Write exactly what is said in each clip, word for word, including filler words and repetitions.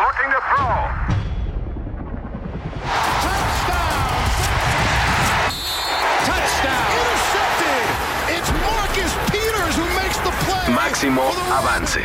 Looking to throw. Touchdown! Touchdown! Intercepted! It's Marcus Peters who makes the play. Máximo avance.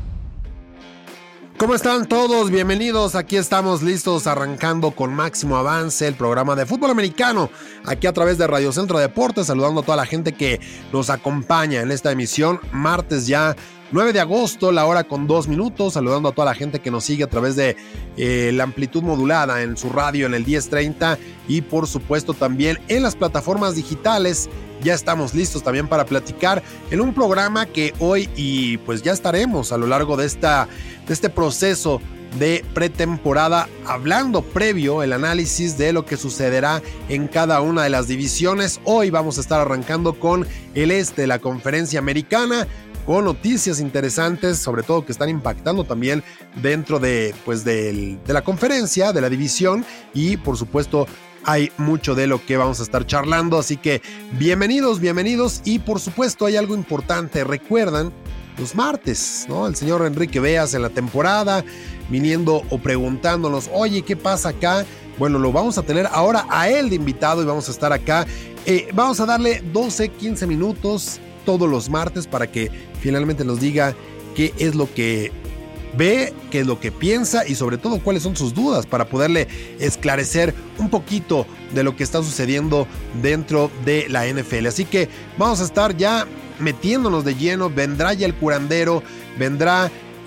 ¿Cómo están todos? Bienvenidos, aquí estamos listos arrancando con Máximo Avance, el programa de fútbol americano, aquí a través de Radio Centro Deportes, saludando a toda la gente que nos acompaña en esta emisión, martes ya nueve de agosto, la hora con dos minutos, saludando a toda la gente que nos sigue a través de eh, la amplitud modulada en su radio en el diez treinta y por supuesto también en las plataformas digitales. Ya estamos listos también para platicar en un programa que hoy y pues ya estaremos a lo largo de, esta, de este proceso de pretemporada hablando previo el análisis de lo que sucederá en cada una de las divisiones. Hoy vamos a estar arrancando con el este de la conferencia americana, con noticias interesantes, sobre todo que están impactando también dentro de, pues del, de la conferencia, de la división, y por supuesto hay mucho de lo que vamos a estar charlando, así que bienvenidos, bienvenidos, y por supuesto hay algo importante, recuerdan, los martes, ¿no? El señor Enrique Beas en la temporada, viniendo o preguntándonos, oye, ¿qué pasa acá? Bueno, lo vamos a tener ahora a él de invitado y vamos a estar acá, eh, vamos a darle doce, quince minutos todos los martes para que finalmente nos diga qué es lo que ve, qué es lo que piensa y sobre todo cuáles son sus dudas para poderle esclarecer un poquito de lo que está sucediendo dentro de la N F L. Así que vamos a estar ya metiéndonos de lleno, vendrá ya el curandero, vendrá,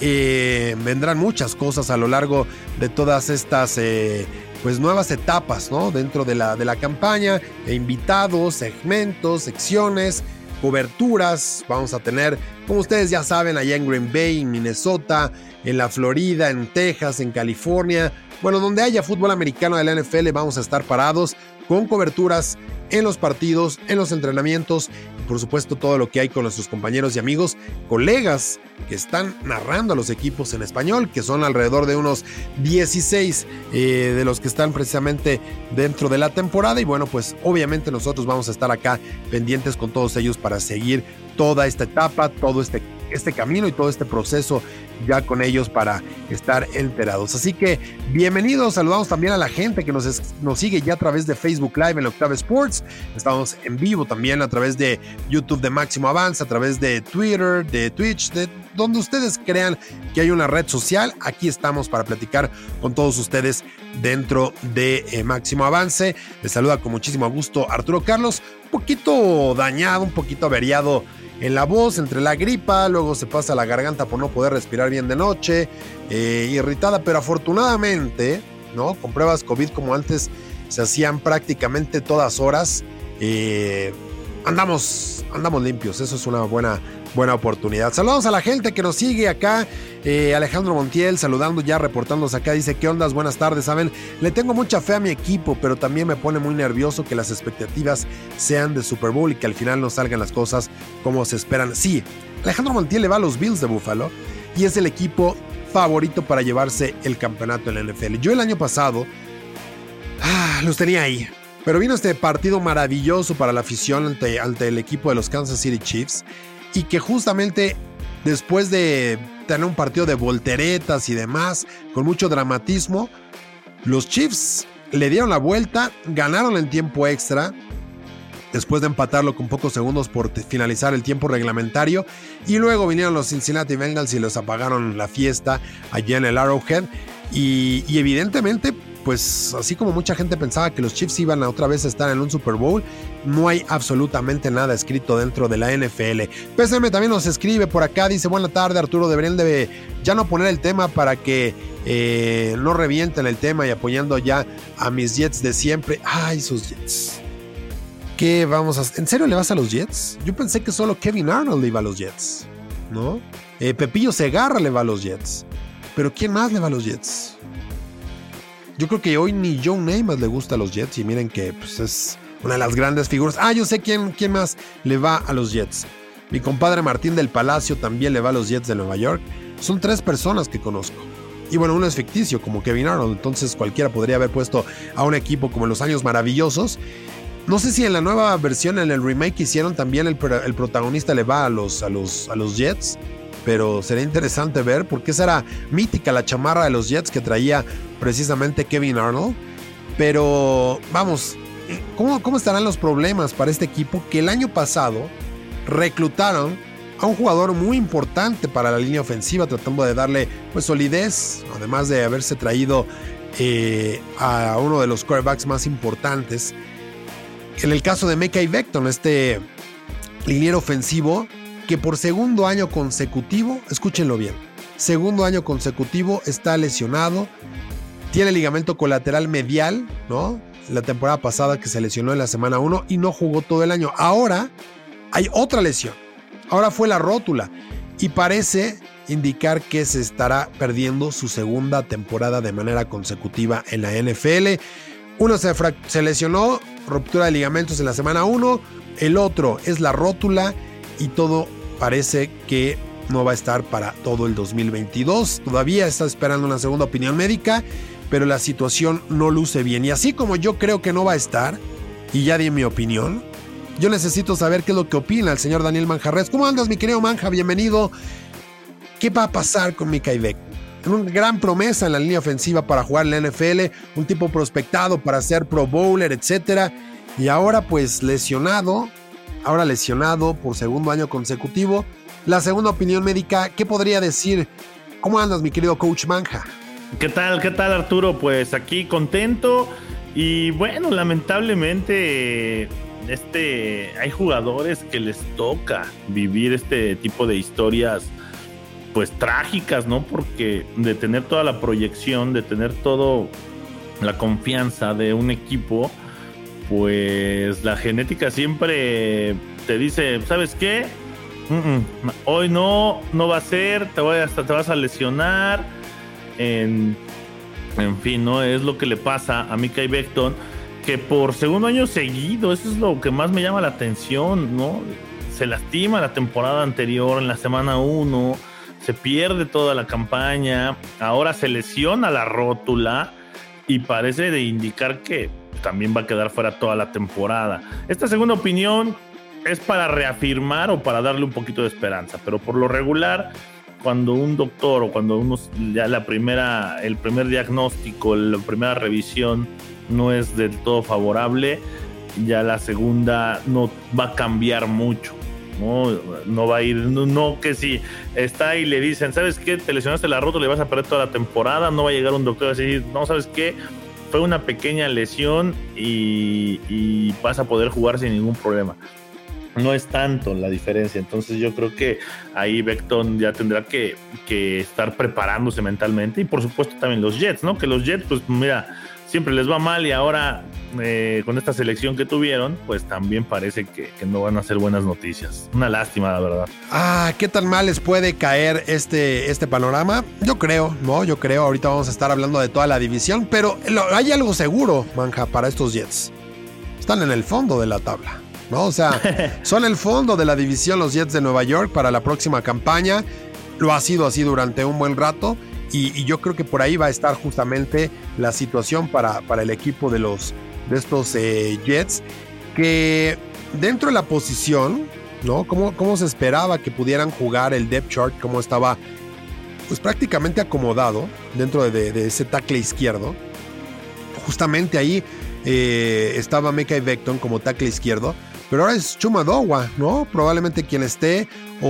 eh, vendrán muchas cosas a lo largo de todas estas eh, pues nuevas etapas, ¿no? Dentro de la, de la campaña, e invitados, segmentos, secciones, coberturas. Vamos a tener, como ustedes ya saben, allá en Green Bay, en Minnesota, en la Florida, en Texas, en California. Bueno, donde haya fútbol americano de la N F L vamos a estar parados con coberturas en los partidos, en los entrenamientos y por supuesto todo lo que hay con nuestros compañeros y amigos, colegas que están narrando a los equipos en español, que son alrededor de unos dieciséis eh, de los que están precisamente dentro de la temporada. Y bueno, pues obviamente nosotros vamos a estar acá pendientes con todos ellos para seguir toda esta etapa, todo este, este camino y todo este proceso ya con ellos para estar enterados. Así que bienvenidos, saludamos también a la gente que nos, es, nos sigue ya a través de Facebook Live en Octave Sports. Estamos en vivo también a través de YouTube de Máximo Avance, a través de Twitter, de Twitch, de donde ustedes crean que hay una red social. Aquí estamos para platicar con todos ustedes dentro de eh, Máximo Avance. Les saluda con muchísimo gusto Arturo Carlos, un poquito dañado, un poquito averiado en la voz, entre la gripa, luego se pasa la garganta por no poder respirar bien de noche, eh, irritada, pero afortunadamente, ¿no? Con pruebas COVID como antes se hacían prácticamente todas horas, eh, andamos, andamos limpios, eso es una buena, buena oportunidad. Saludamos a la gente que nos sigue acá, eh, Alejandro Montiel saludando ya, reportándose acá, dice, ¿qué ondas? Buenas tardes, saben, le tengo mucha fe a mi equipo, pero también me pone muy nervioso que las expectativas sean de Super Bowl y que al final no salgan las cosas como se esperan. Sí, Alejandro Montiel le va a los Bills de Buffalo y es el equipo favorito para llevarse el campeonato en la N F L. Yo el año pasado ah, los tenía ahí, pero vino este partido maravilloso para la afición ante, ante el equipo de los Kansas City Chiefs, y que justamente después de tener un partido de volteretas y demás, con mucho dramatismo, los Chiefs le dieron la vuelta, ganaron en tiempo extra, después de empatarlo con pocos segundos por finalizar el tiempo reglamentario, y luego vinieron los Cincinnati Bengals y les apagaron la fiesta allá en el Arrowhead, y, y evidentemente, pues así como mucha gente pensaba que los Chiefs iban a otra vez a estar en un Super Bowl, no hay absolutamente nada escrito dentro de la N F L. P S M también nos escribe por acá, dice, buena tarde Arturo, deberían de ya no poner el tema para que eh, no revienten el tema y apoyando ya a mis Jets de siempre. Ay, sus Jets. ¿Qué vamos a...? ¿En serio le vas a los Jets? Yo pensé que solo Kevin Arnold le iba a los Jets, ¿no? Eh, Pepillo Segarra le va a los Jets. Pero ¿quién más le va a los Jets? Yo creo que hoy ni Joe Namath le gusta a los Jets y miren que pues, es una de las grandes figuras. Ah, yo sé quién, quién más le va a los Jets. Mi compadre Martín del Palacio también le va a los Jets de Nueva York. Son tres personas que conozco. Y bueno, uno es ficticio como Kevin Arnold, entonces cualquiera podría haber puesto a un equipo como en los años maravillosos. No sé si en la nueva versión, en el remake que hicieron, también el, el protagonista le va a los, a los, a los Jets. pero sería interesante ver, porque esa era mítica la chamarra de los Jets que traía precisamente Kevin Arnold. Pero vamos, ¿cómo, cómo estarán los problemas para este equipo que el año pasado reclutaron a un jugador muy importante para la línea ofensiva, tratando de darle pues solidez, además de haberse traído eh, a uno de los quarterbacks más importantes? En el caso de Mekhi Becton, este liniero ofensivo que por segundo año consecutivo, escúchenlo bien, segundo año consecutivo está lesionado, tiene ligamento colateral medial, ¿no? La temporada pasada que se lesionó en la semana uno y no jugó todo el año. Ahora hay otra lesión, ahora fue la rótula y parece indicar que se estará perdiendo su segunda temporada de manera consecutiva en la N F L. Uno se, frac- se lesionó, ruptura de ligamentos en la semana uno, el otro es la rótula y todo parece que no va a estar para todo el dos mil veintidós. Todavía está esperando una segunda opinión médica, pero la situación no luce bien. Y así como yo creo que no va a estar, y ya di mi opinión, yo necesito saber qué es lo que opina el señor Daniel Manjarres. ¿Cómo andas, mi querido Manja? Bienvenido. ¿Qué va a pasar con Mekhi Becton? Una gran promesa en la línea ofensiva para jugar en la N F L, un tipo prospectado para ser Pro Bowler, etcétera. Y ahora pues lesionado, ahora lesionado por segundo año consecutivo. La segunda opinión médica, ¿qué podría decir? ¿Cómo andas, mi querido Coach Manja? ¿Qué tal, qué tal, Arturo? Pues aquí contento y bueno, lamentablemente este, hay jugadores que les toca vivir este tipo de historias pues trágicas, ¿no? Porque de tener toda la proyección, de tener toda la confianza de un equipo, pues la genética siempre te dice, ¿sabes qué? Mm-mm, hoy no, no va a ser, te, voy hasta te vas a lesionar. En, en fin, ¿no? Es lo que le pasa a Mekhi Becton, que por segundo año seguido, eso es lo que más me llama la atención, ¿no? Se lastima la temporada anterior, en la semana uno, se pierde toda la campaña, ahora se lesiona la rótula y parece de indicar que también va a quedar fuera toda la temporada. Esta segunda opinión es para reafirmar o para darle un poquito de esperanza, pero por lo regular, cuando un doctor o cuando uno ya la primera, el primer diagnóstico, la primera revisión no es del todo favorable, ya la segunda no va a cambiar mucho. No, no va a ir, no, no que si está y le dicen, ¿sabes qué? Te lesionaste la rótula y vas a perder toda la temporada, no va a llegar un doctor a decir, no, ¿sabes qué? Fue una pequeña lesión y, y vas a poder jugar sin ningún problema. No es tanto la diferencia, entonces yo creo que ahí Becton ya tendrá que, que estar preparándose mentalmente y por supuesto también los Jets, ¿no? Que los Jets, pues mira, siempre les va mal y ahora eh, con esta selección que tuvieron, pues también parece que, que no van a ser buenas noticias. Una lástima, la verdad. Ah, ¿qué tan mal les puede caer este, este panorama? Yo creo, ¿no? Yo creo, ahorita vamos a estar hablando de toda la división, pero lo, hay algo seguro, Manja, para estos Jets. Están en el fondo de la tabla, ¿no? O sea, son el fondo de la división los Jets de Nueva York para la próxima campaña. Lo ha sido así durante un buen rato. Y, y yo creo que por ahí va a estar justamente la situación para, para el equipo de, los, de estos eh, Jets, que dentro de la posición, ¿no? ¿Cómo, cómo se esperaba que pudieran jugar el depth chart? Cómo estaba pues prácticamente acomodado dentro de, de ese tackle izquierdo. Justamente ahí eh, estaba Mekhi Becton como tackle izquierdo, pero ahora es Chuma Dowa, ¿no? Probablemente quien esté,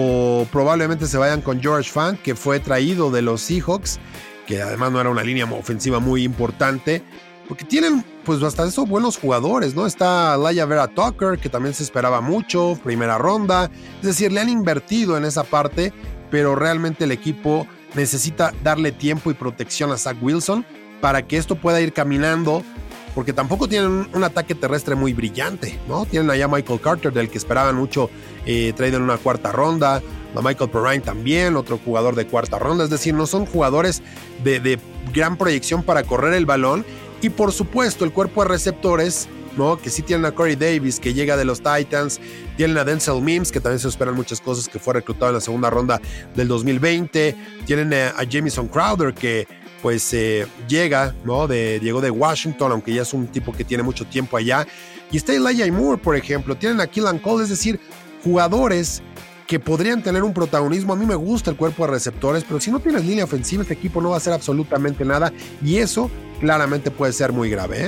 o probablemente se vayan con George Fant, que fue traído de los Seahawks, que además no era una línea ofensiva muy importante, porque tienen pues hasta esos buenos jugadores, ¿no? Está Laia Vera Tucker, que también se esperaba mucho, primera ronda, es decir, le han invertido en esa parte, pero realmente el equipo necesita darle tiempo y protección a Zach Wilson para que esto pueda ir caminando, porque tampoco tienen un, un ataque terrestre muy brillante, ¿no? Tienen allá a Michael Carter, del que esperaban mucho, eh, traído en una cuarta ronda, a Michael Perrine también, otro jugador de cuarta ronda, es decir, no son jugadores de, de gran proyección para correr el balón, y por supuesto el cuerpo de receptores, ¿no? Que sí tienen a Corey Davis, que llega de los Titans, tienen a Denzel Mims, que también se esperan muchas cosas, que fue reclutado en la segunda ronda del dos mil veinte, tienen a, a Jamison Crowder, que pues eh, llega, ¿no? De, llegó de Washington, aunque ya es un tipo que tiene mucho tiempo allá. Y está Elijah Moore, por ejemplo. Tienen a Keelan Cole, es decir, jugadores que podrían tener un protagonismo. A mí me gusta el cuerpo de receptores, pero si no tienes línea ofensiva, este equipo no va a hacer absolutamente nada, y eso claramente puede ser muy grave, ¿eh?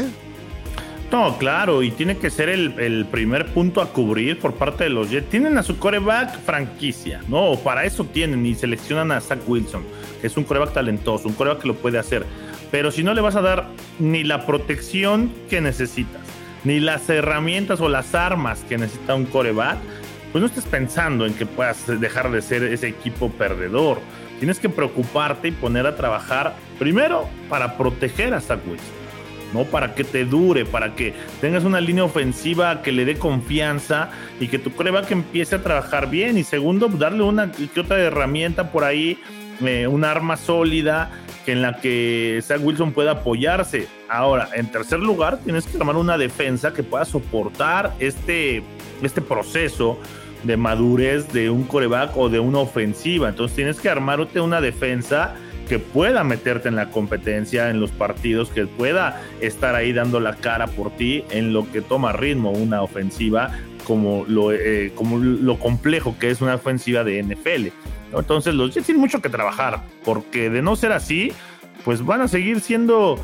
No, claro, y tiene que ser el, el primer punto a cubrir por parte de los Jets. Tienen a su quarterback franquicia, ¿no? Para eso tienen y seleccionan a Zach Wilson, que es un quarterback talentoso, un quarterback que lo puede hacer. Pero si no le vas a dar ni la protección que necesitas, ni las herramientas o las armas que necesita un quarterback, pues no estés pensando en que puedas dejar de ser ese equipo perdedor. Tienes que preocuparte y poner a trabajar primero para proteger a Zach Wilson, ¿no? Para que te dure, para que tengas una línea ofensiva que le dé confianza y que tu quarterback empiece a trabajar bien. Y segundo, darle una que otra herramienta por ahí, eh, una arma sólida que en la que Zach Wilson pueda apoyarse. Ahora, en tercer lugar, tienes que armar una defensa que pueda soportar este, este proceso de madurez de un quarterback o de una ofensiva. Entonces tienes que armarte una defensa que pueda meterte en la competencia, en los partidos, que pueda estar ahí dando la cara por ti en lo que toma ritmo una ofensiva, como lo, eh, como lo complejo que es una ofensiva de N F L, ¿no? Entonces los Jets tienen mucho que trabajar, porque de no ser así, pues van a seguir siendo,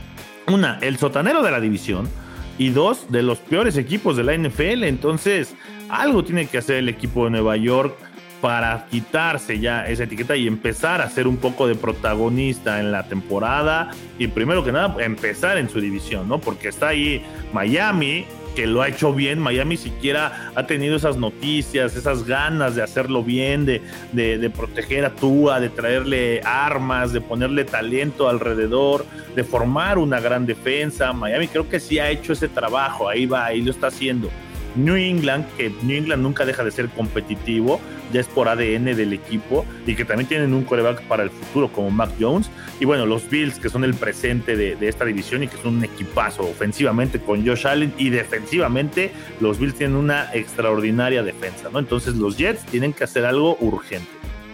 una, el sotanero de la división, y dos, de los peores equipos de la N F L. Entonces algo tiene que hacer el equipo de Nueva York para quitarse ya esa etiqueta y empezar a ser un poco de protagonista en la temporada, y primero que nada empezar en su división, ¿no? Porque está ahí Miami, que lo ha hecho bien. Miami siquiera ha tenido esas noticias, esas ganas de hacerlo bien, de, de, de proteger a Tua, de traerle armas, de ponerle talento alrededor, de formar una gran defensa. Miami creo que sí ha hecho ese trabajo, ahí va, ahí lo está haciendo. New England, que New England nunca deja de ser competitivo, ya es por A D N del equipo, y que también tienen un quarterback para el futuro como Mac Jones. Y bueno, los Bills, que son el presente de, de esta división y que son un equipazo ofensivamente con Josh Allen, y defensivamente los Bills tienen una extraordinaria defensa, ¿no? Entonces los Jets tienen que hacer algo urgente.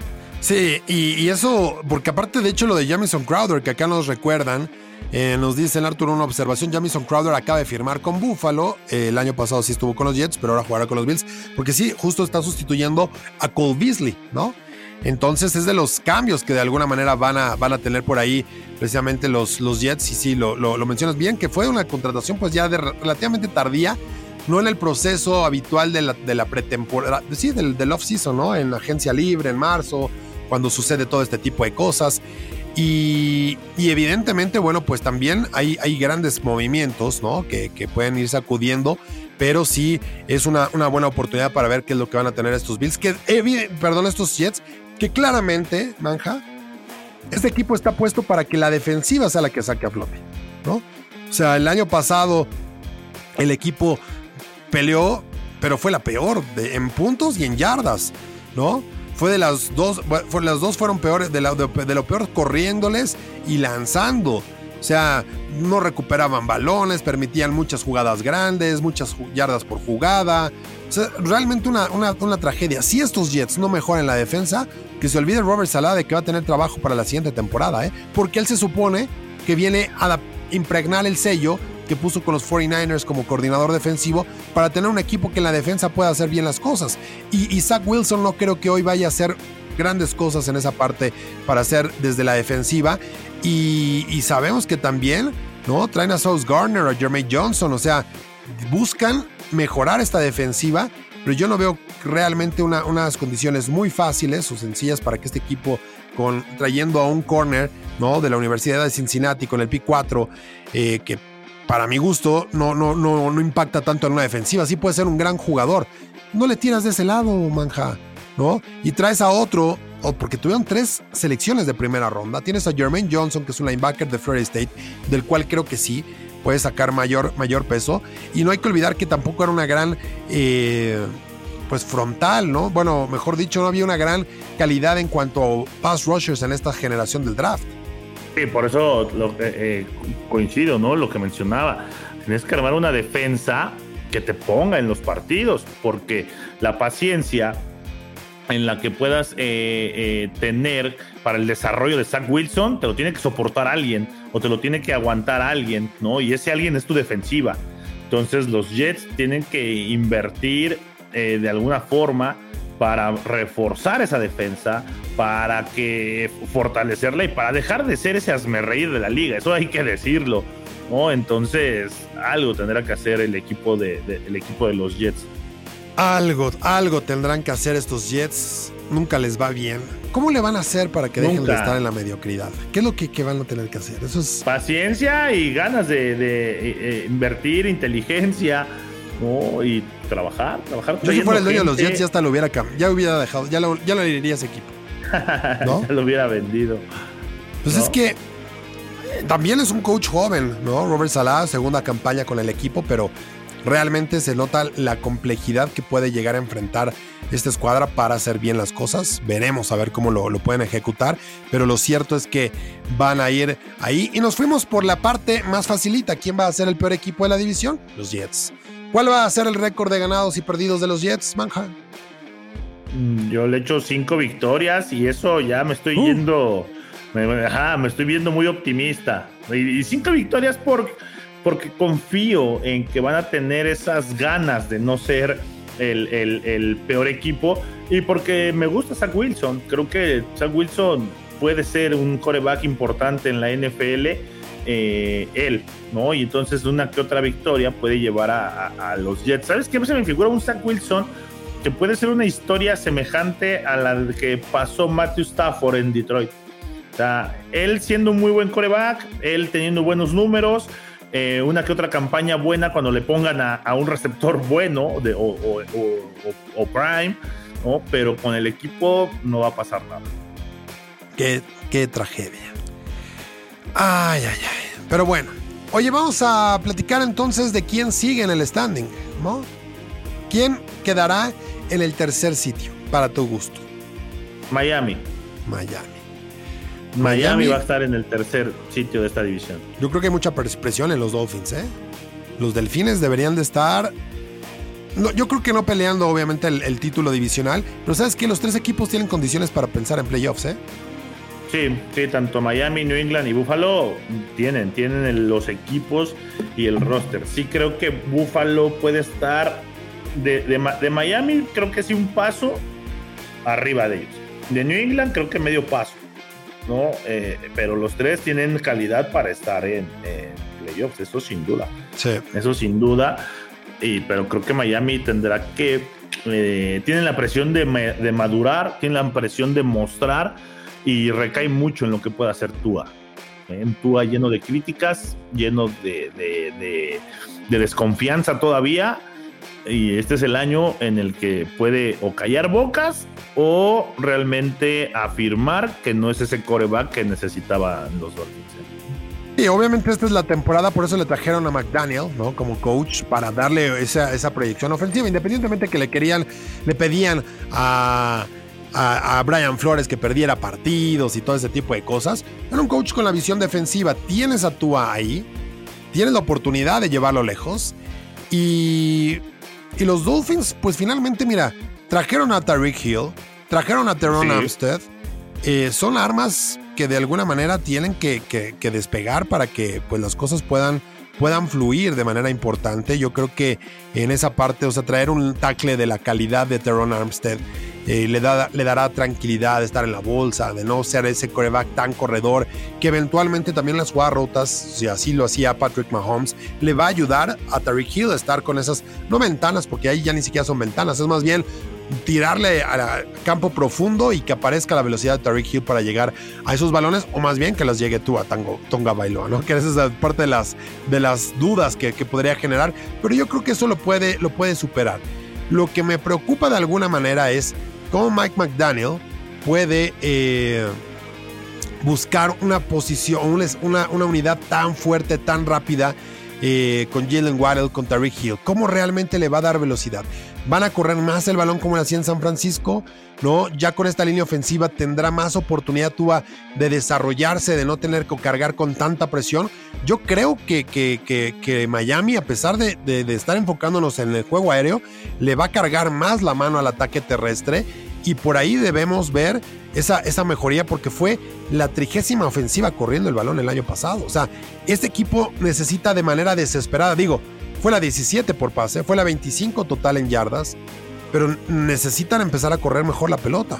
Sí, y, y eso, porque aparte de hecho lo de Jamison Crowder, que acá nos recuerdan, Eh, nos dice el Arturo una observación: Jamison Crowder acaba de firmar con Buffalo, eh, el año pasado sí estuvo con los Jets, pero ahora jugará con los Bills, porque sí, justo está sustituyendo a Cole Beasley, ¿no? Entonces es de los cambios que de alguna manera van a, van a tener por ahí precisamente los, los Jets, y sí, lo, lo, lo mencionas bien, que fue una contratación pues ya de relativamente tardía, no en el proceso habitual de la, de la pretemporada, sí, del, del off-season, ¿no? En agencia libre, en marzo, cuando sucede todo este tipo de cosas. Y, y evidentemente, bueno, pues también hay, hay grandes movimientos, ¿no? Que, que pueden ir sacudiendo, pero sí es una, una buena oportunidad para ver qué es lo que van a tener estos Bills, que, eh, perdón, estos Jets, que claramente, Manja, este equipo está puesto para que la defensiva sea la que saque a flote, ¿no? O sea, el año pasado el equipo peleó, pero fue la peor de, en puntos y en yardas, ¿no? Fue de las dos, fue, las dos fueron peores, de, la, de, de lo peor corriéndoles y lanzando. O sea, no recuperaban balones, permitían muchas jugadas grandes, muchas yardas por jugada. O sea, realmente una, una, una tragedia. Si estos Jets no mejoran la defensa, que se olvide Robert Saleh de que va a tener trabajo para la siguiente temporada, ¿eh? Porque él se supone que viene a impregnar el sello que puso con los cuarenta y nueve ers como coordinador defensivo para tener un equipo que en la defensa pueda hacer bien las cosas. Y, y Zach Wilson no creo que hoy vaya a hacer grandes cosas en esa parte para hacer desde la defensiva. Y, y sabemos que también, ¿no? Traen a Sauce Gardner, a Jermaine Johnson, o sea, buscan mejorar esta defensiva, pero yo no veo realmente una, unas condiciones muy fáciles o sencillas para que este equipo, con, trayendo a un corner, ¿no? De la Universidad de Cincinnati con el pick cuatro, eh, que para mi gusto no, no, no, no impacta tanto en una defensiva. Sí puede ser un gran jugador. No le tiras de ese lado, Manja, ¿no? Y traes a otro, oh, porque tuvieron tres selecciones de primera ronda. Tienes a Jermaine Johnson, que es un linebacker de Florida State, del cual creo que sí puede sacar mayor, mayor peso. Y no hay que olvidar que tampoco era una gran eh, pues frontal, ¿no? Bueno, mejor dicho, no había una gran calidad en cuanto a pass rushers en esta generación del draft. Sí, por eso lo, eh, coincido, ¿no? Lo que mencionaba. Tienes que armar una defensa que te ponga en los partidos, porque la paciencia en la que puedas eh, eh, tener para el desarrollo de Zach Wilson, te lo tiene que soportar alguien, o te lo tiene que aguantar alguien, ¿no? Y ese alguien es tu defensiva. Entonces los Jets tienen que invertir eh, de alguna forma para reforzar esa defensa, para que fortalecerla y para dejar de ser ese hazmerreír de la liga. Eso hay que decirlo, ¿no? Entonces, algo tendrá que hacer el equipo de, de, el equipo de los Jets. Algo, algo tendrán que hacer estos Jets. Nunca les va bien. ¿Cómo le van a hacer para que dejen Nunca. de estar en la mediocridad? ¿Qué es lo que, que van a tener que hacer? Eso es... Paciencia y ganas de, de eh, invertir, inteligencia, ¿no? Y trabajar, trabajar. Yo si fuera el dueño gente. de los Jets ya hasta lo hubiera ya hubiera dejado, ya lo, ya lo iría a ese equipo, ¿no? Ya lo hubiera vendido. Pues ¿no? Es que también es un coach joven, ¿no? Robert Saleh, segunda campaña con el equipo, pero realmente se nota la complejidad que puede llegar a enfrentar esta escuadra para hacer bien las cosas. Veremos a ver cómo lo, lo pueden ejecutar, pero lo cierto es que van a ir ahí. Y nos fuimos por la parte más facilita. ¿Quién va a ser el peor equipo de la división? Los Jets. ¿Cuál va a ser el récord de ganados y perdidos de los Jets, Manja? Yo le echo cinco victorias y eso ya me estoy uh. yendo, me, ajá, me estoy viendo muy optimista. Y, y cinco victorias por, porque confío en que van a tener esas ganas de no ser el, el, el peor equipo y porque me gusta Zach Wilson. Creo que Zach Wilson puede ser un quarterback importante en la N F L. Eh, él, ¿no? Y entonces una que otra victoria puede llevar a, a, a los Jets. ¿Sabes qué? Se me figura un Zach Wilson que puede ser una historia semejante a la que pasó Matthew Stafford en Detroit. O sea, él siendo un muy buen quarterback, él teniendo buenos números, eh, una que otra campaña buena cuando le pongan a, a un receptor bueno de, o, o, o, o prime, ¿no? Pero con el equipo no va a pasar nada. Qué, qué tragedia. Ay, ay, ay. Pero bueno. Oye, vamos a platicar entonces de quién sigue en el standing, ¿no? ¿Quién quedará en el tercer sitio, para tu gusto? Miami. Miami. Miami. Miami va a estar en el tercer sitio de esta división. Yo creo que hay mucha presión en los Dolphins, ¿eh? Los Delfines deberían de estar... No, yo creo que no peleando, obviamente, el, el título divisional, pero ¿sabes qué? Los tres equipos tienen condiciones para pensar en playoffs, ¿eh? Sí, sí, tanto Miami, New England y Buffalo tienen, tienen el, los equipos y el roster. Sí creo que Buffalo puede estar de, de, de Miami, creo que sí un paso arriba de ellos. De New England creo que medio paso, ¿no? Eh, pero los tres tienen calidad para estar en, en playoffs, eso sin duda. Sí. Eso sin duda, y, pero creo que Miami tendrá que... Eh, tienen la presión de, de madurar, tienen la presión de mostrar y recae mucho en lo que pueda hacer Tua. En Tua lleno de críticas, lleno de, de, de, de desconfianza todavía, y este es el año en el que puede o callar bocas o realmente afirmar que no es ese quarterback que necesitaban los Dolphins. Y obviamente esta es la temporada, por eso le trajeron a McDaniel, ¿no? Como coach, para darle esa, esa proyección ofensiva, independientemente que le querían, le pedían a A, a Brian Flores que perdiera partidos y todo ese tipo de cosas. Era un coach con la visión defensiva. Tienes a Tua ahí, tienes la oportunidad de llevarlo lejos. Y, y los Dolphins, pues finalmente, mira, trajeron a Tyreek Hill, trajeron a Teron sí. Armstead. Eh, son armas que de alguna manera tienen que, que, que despegar para que pues, las cosas puedan, puedan fluir de manera importante. Yo creo que en esa parte, o sea, traer un tackle de la calidad de Teron Armstead Eh, le, da, le dará tranquilidad de estar en la bolsa, de no ser ese quarterback tan corredor, que eventualmente también las jugadas rotas, si así lo hacía Patrick Mahomes, le va a ayudar a Tyreek Hill a estar con esas, no ventanas, porque ahí ya ni siquiera son ventanas, es más bien tirarle a campo profundo y que aparezca la velocidad de Tyreek Hill para llegar a esos balones, o más bien que las llegue tú a Tango, Tonga Bailoa, ¿no? Que esa es parte de las, de las dudas que, que podría generar, pero yo creo que eso lo puede, lo puede superar. Lo que me preocupa de alguna manera es cómo Mike McDaniel puede eh, buscar una posición, una, una unidad tan fuerte, tan rápida eh, con Jalen Waddle, con Tyreek Hill. ¿Cómo realmente le va a dar velocidad? ¿Van a correr más el balón como lo hacía en San Francisco? ¿No? Ya con esta línea ofensiva tendrá más oportunidad Tua de desarrollarse, de no tener que cargar con tanta presión. Yo creo que, que, que, que Miami, a pesar de, de, de estar enfocándonos en el juego aéreo, le va a cargar más la mano al ataque terrestre y por ahí debemos ver esa, esa mejoría porque fue la trigésima ofensiva corriendo el balón el año pasado. O sea, este equipo necesita de manera desesperada, digo, fue la diecisiete por pase, fue la veinticinco total en yardas, pero necesitan empezar a correr mejor la pelota.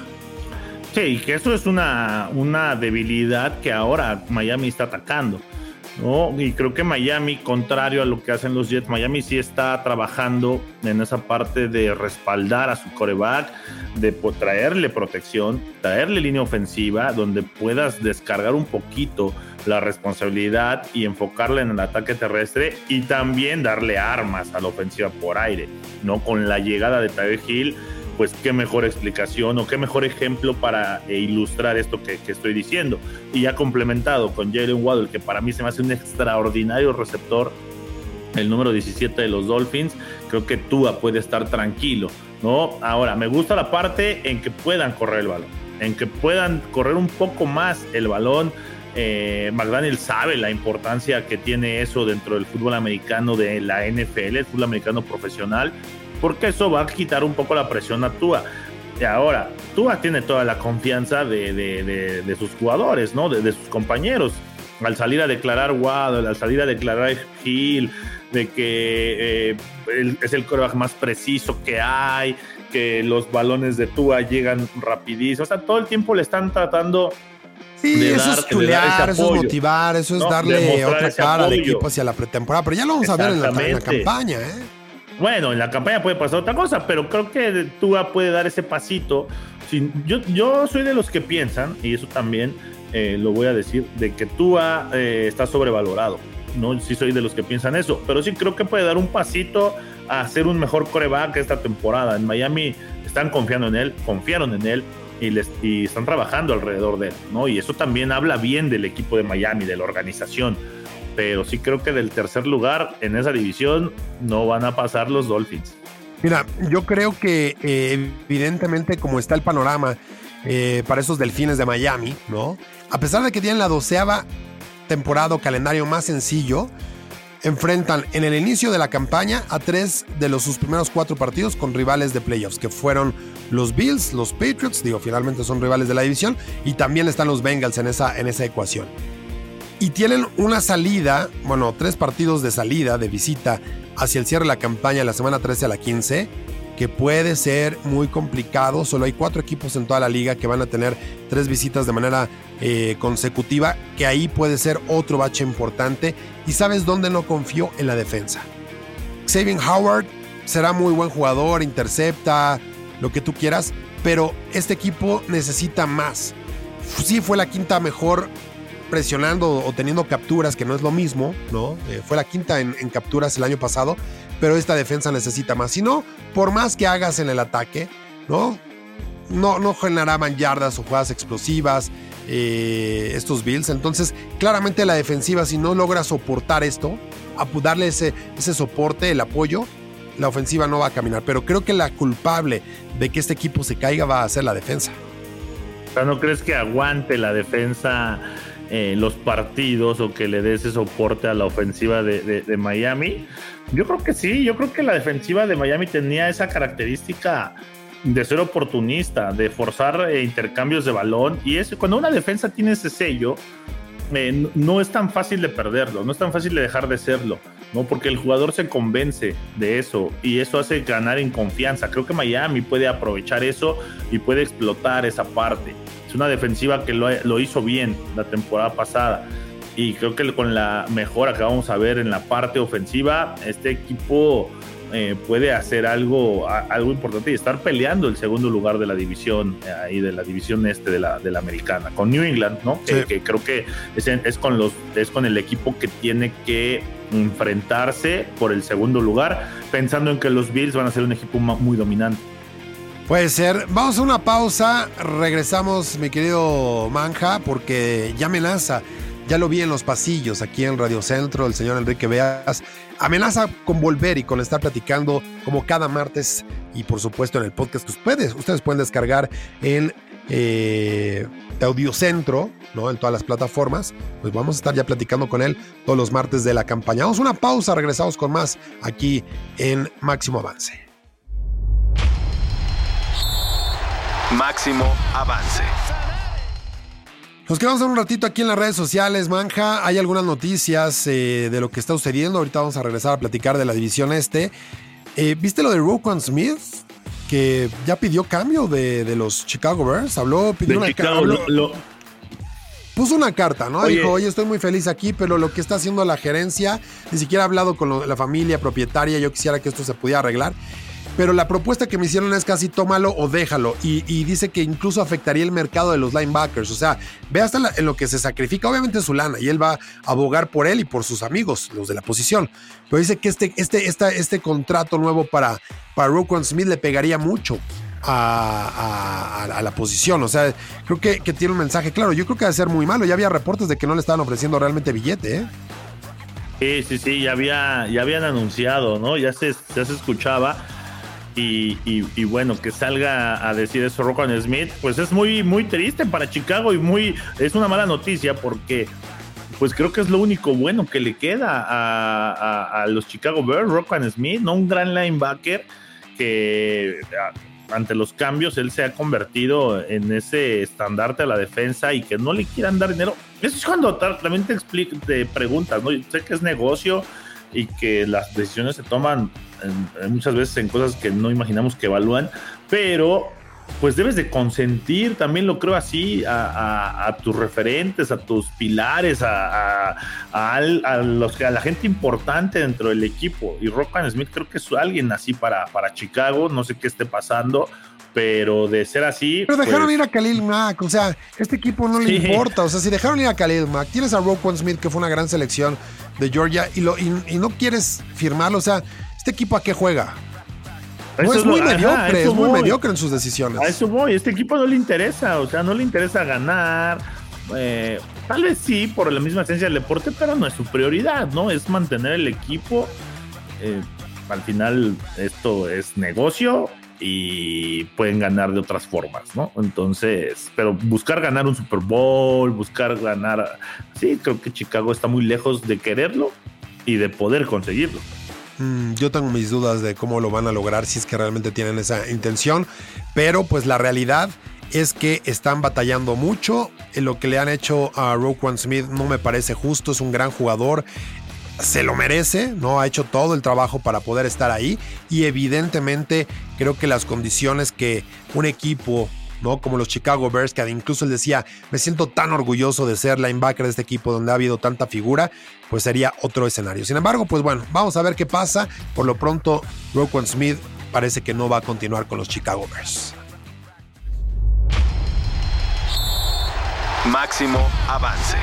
Sí, que eso es una, una debilidad que ahora Miami está atacando, ¿no? Y creo que Miami, contrario a lo que hacen los Jets, Miami sí está trabajando en esa parte de respaldar a su quarterback, de traerle protección, traerle línea ofensiva, donde puedas descargar un poquito la responsabilidad y enfocarla en el ataque terrestre y también darle armas a la ofensiva por aire, ¿no? Con la llegada de Tyreek Hill, pues qué mejor explicación o qué mejor ejemplo para eh, ilustrar esto que, que estoy diciendo. Y ya complementado con Jalen Waddle, que para mí se me hace un extraordinario receptor, el número diecisiete de los Dolphins, creo que Tua puede estar tranquilo, ¿no? Ahora, me gusta la parte en que puedan correr el balón, en que puedan correr un poco más el balón. Eh, McDaniel sabe la importancia que tiene eso dentro del fútbol americano de la N F L, el fútbol americano profesional, porque eso va a quitar un poco la presión a Tua. Y ahora, Tua tiene toda la confianza de, de, de, de sus jugadores, ¿no? De, de sus compañeros. Al salir a declarar Waddle, al salir a declarar Hill, de que eh, es el quarterback más preciso que hay, que los balones de Tua llegan rapidísimo. O sea, todo el tiempo le están tratando... Sí, de eso dar, es chulear, eso es motivar, eso es ¿no? darle otra cara apoyo al equipo hacia la pretemporada. Pero ya lo vamos a ver en la, en la campaña, ¿eh? Bueno, en la campaña puede pasar otra cosa, pero creo que Tua puede dar ese pasito. Yo, yo soy de los que piensan, y eso también eh, lo voy a decir, de que Tua eh, está sobrevalorado. No, sí soy de los que piensan eso, pero sí creo que puede dar un pasito a ser un mejor quarterback esta temporada. En Miami están confiando en él, confiaron en él y, les, y están trabajando alrededor de él, ¿no? Y eso también habla bien del equipo de Miami, de la organización. Pero sí creo que del tercer lugar en esa división no van a pasar los Dolphins. Mira, yo creo que eh, evidentemente como está el panorama eh, para esos Delfines de Miami, ¿no? A pesar de que tienen la doceava temporada o calendario más sencillo, enfrentan en el inicio de la campaña a tres de los sus primeros cuatro partidos con rivales de playoffs, que fueron los Bills, los Patriots, digo, finalmente son rivales de la división, y también están los Bengals en esa, en esa ecuación. Y tienen una salida, bueno, tres partidos de salida, de visita hacia el cierre de la campaña, la semana trece a la quince, que puede ser muy complicado. Solo hay cuatro equipos en toda la liga que van a tener tres visitas de manera eh, consecutiva, que ahí puede ser otro bache importante. ¿Y sabes dónde no confío? En la defensa. Xavier Howard será muy buen jugador, intercepta, lo que tú quieras, pero este equipo necesita más. Sí fue la quinta mejor presionando o teniendo capturas, que no es lo mismo, ¿no? Eh, fue la quinta en, en capturas el año pasado, pero esta defensa necesita más. Si no, por más que hagas en el ataque, ¿no? No, no generaban yardas o jugadas explosivas eh, estos Bills. Entonces, claramente la defensiva, si no logra soportar esto, a darle ese, ese soporte, el apoyo, la ofensiva no va a caminar. Pero creo que la culpable de que este equipo se caiga va a ser la defensa. O sea, ¿no crees que aguante la defensa eh, los partidos o que le dé ese soporte a la ofensiva de, de, de Miami? Yo creo que sí, yo creo que la defensiva de Miami tenía esa característica de ser oportunista, de forzar eh, intercambios de balón, y es cuando una defensa tiene ese sello, eh, no es tan fácil de perderlo, no es tan fácil de dejar de serlo, ¿no? Porque el jugador se convence de eso y eso hace ganar en confianza. Creo que Miami puede aprovechar eso y puede explotar esa parte. Es una defensiva que lo, lo hizo bien la temporada pasada, y creo que con la mejora que vamos a ver en la parte ofensiva, este equipo eh, puede hacer algo, algo importante y estar peleando el segundo lugar de la división, ahí de la división este de la, de la americana, con New England, ¿no? Sí. Que, que creo que es, es, con los, es con el equipo que tiene que enfrentarse por el segundo lugar, pensando en que los Bills van a ser un equipo muy dominante. Puede ser. Vamos a una pausa, regresamos, mi querido Manja, porque ya amenaza. Ya lo vi en los pasillos aquí en Radio Centro, el señor Enrique Beas amenaza con volver y con estar platicando como cada martes, y por supuesto en el podcast que ustedes, ustedes pueden descargar en eh, Audio Centro, ¿no? En todas las plataformas. Pues vamos a estar ya platicando con él todos los martes de la campaña. Vamos a una pausa, regresamos con más aquí en Máximo Avance. Máximo Avance. Nos quedamos un ratito aquí en las redes sociales, Manja. Hay algunas noticias eh, de lo que está sucediendo. Ahorita vamos a regresar a platicar de la división este. Eh, ¿Viste lo de Roquan Smith? que ya pidió cambio de, de los Chicago Bears. Habló, pidió de una Chicago, habló, lo, lo... puso una carta, ¿no? Oye. Dijo, oye, estoy muy feliz aquí, pero lo que está haciendo la gerencia, ni siquiera ha hablado con lo, la familia propietaria, yo quisiera que esto se pudiera arreglar. Pero la propuesta que me hicieron es casi tómalo o déjalo. Y, y dice que incluso afectaría el mercado de los linebackers. O sea, ve hasta la, en lo que se sacrifica, obviamente su lana, y él va a abogar por él y por sus amigos, los de la posición. Pero dice que este, este, esta, este contrato nuevo para, para Roquan Smith le pegaría mucho a, a, a la posición. O sea, creo que, que tiene un mensaje claro. Yo creo que debe ser muy malo. Ya había reportes de que no le estaban ofreciendo realmente billete, ¿eh? Sí, sí, sí, ya, había, ya habían anunciado, ¿no? Ya se, ya se escuchaba. Y, y, y bueno, que salga a decir eso Roquan Smith, pues es muy, muy triste para Chicago y muy es una mala noticia porque pues creo que es lo único bueno que le queda a, a, a los Chicago Bears, Roquan Smith, ¿no? Un gran linebacker que a, ante los cambios él se ha convertido en ese estandarte a la defensa y que no le quieran dar dinero. Eso es cuando también te, explico, te preguntas, ¿no? Yo sé que es negocio y que las decisiones se toman en, en muchas veces en cosas que no imaginamos que evalúan, pero pues debes de consentir, también lo creo así, a, a, a tus referentes, a tus pilares, a, a, a, a, los, a la gente importante dentro del equipo, y Roquan Smith creo que es alguien así para, para Chicago, no sé qué esté pasando, pero de ser así... Pero dejaron pues... ir a Khalil Mack, o sea, este equipo no sí. le importa, o sea, si dejaron ir a Khalil Mack, tienes a Roquan Smith, que fue una gran selección de Georgia, y, lo, y, y no quieres firmarlo, o sea, ¿este equipo a qué juega? No, es muy lo, mediocre, ajá, es muy voy. mediocre en sus decisiones. A eso voy, este equipo no le interesa, o sea, no le interesa ganar, eh, tal vez sí, por la misma esencia del deporte, pero no es su prioridad, ¿no? Es mantener el equipo, eh, al final esto es negocio, y pueden ganar de otras formas, ¿no? Entonces, pero buscar ganar un Super Bowl, buscar ganar... Sí, creo que Chicago está muy lejos de quererlo y de poder conseguirlo. Mm, yo tengo mis dudas de cómo lo van a lograr, si es que realmente tienen esa intención, pero pues la realidad es que están batallando mucho. En lo que le han hecho a Roquan Smith no me parece justo, es un gran jugador, se lo merece, ¿no? Ha hecho todo el trabajo para poder estar ahí y evidentemente creo que las condiciones que un equipo, ¿no? Como los Chicago Bears, que incluso él decía, me siento tan orgulloso de ser linebacker de este equipo donde ha habido tanta figura, pues sería otro escenario. Sin embargo, pues bueno, vamos a ver qué pasa. Por lo pronto, Roquan Smith parece que no va a continuar con los Chicago Bears. Máximo avance.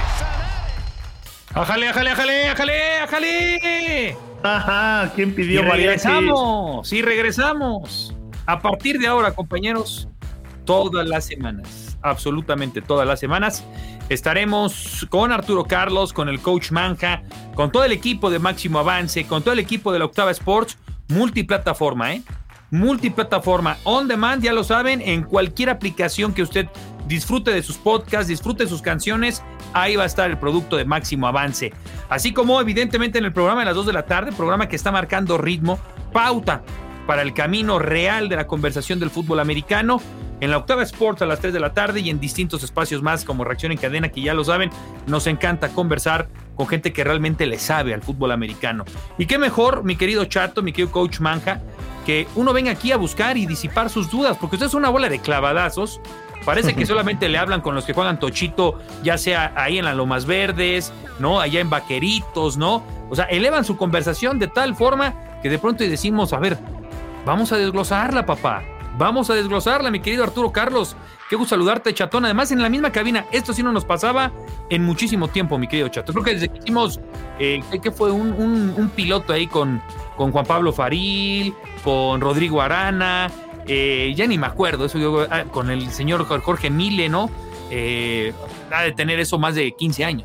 ¡Ajale, ajale, ajale, ajale, ajale! Ajá, ¿quién pidió y mariachi? regresamos, sí, regresamos. A partir de ahora, compañeros, todas las semanas, absolutamente todas las semanas, estaremos con Arturo Carlos, con el coach Manja, con todo el equipo de Máximo Avance, con todo el equipo de la Octava Sports, multiplataforma, ¿eh? Multiplataforma, on demand, ya lo saben, en cualquier aplicación que usted disfrute de sus podcasts, disfrute de sus canciones, ahí va a estar el producto de Máximo Avance. Así como evidentemente en el programa de las dos de la tarde, programa que está marcando ritmo, pauta para el camino real de la conversación del fútbol americano, en la Octava Sports a las tres de la tarde y en distintos espacios más como Reacción en Cadena, que ya lo saben, nos encanta conversar con gente que realmente le sabe al fútbol americano. Y qué mejor, mi querido Chato, mi querido coach Manja, que uno venga aquí a buscar y disipar sus dudas, porque usted es una bola de clavadazos. Parece que solamente le hablan con los que juegan tochito, ya sea ahí en las Lomas Verdes, ¿no? Allá en Vaqueritos, ¿no? O sea, elevan su conversación de tal forma que de pronto decimos, a ver, vamos a desglosarla, papá. Vamos a desglosarla, mi querido Arturo Carlos. Qué gusto saludarte, Chatón. Además, en la misma cabina, esto sí no nos pasaba en muchísimo tiempo, mi querido Chato. Creo que desde que hicimos, eh, que fue un, un, un piloto ahí con, con Juan Pablo Faril, con Rodrigo Arana, eh, ya ni me acuerdo, eso yo, ah, con el señor Jorge Mille, ¿no? Eh, ha de tener eso más de quince años.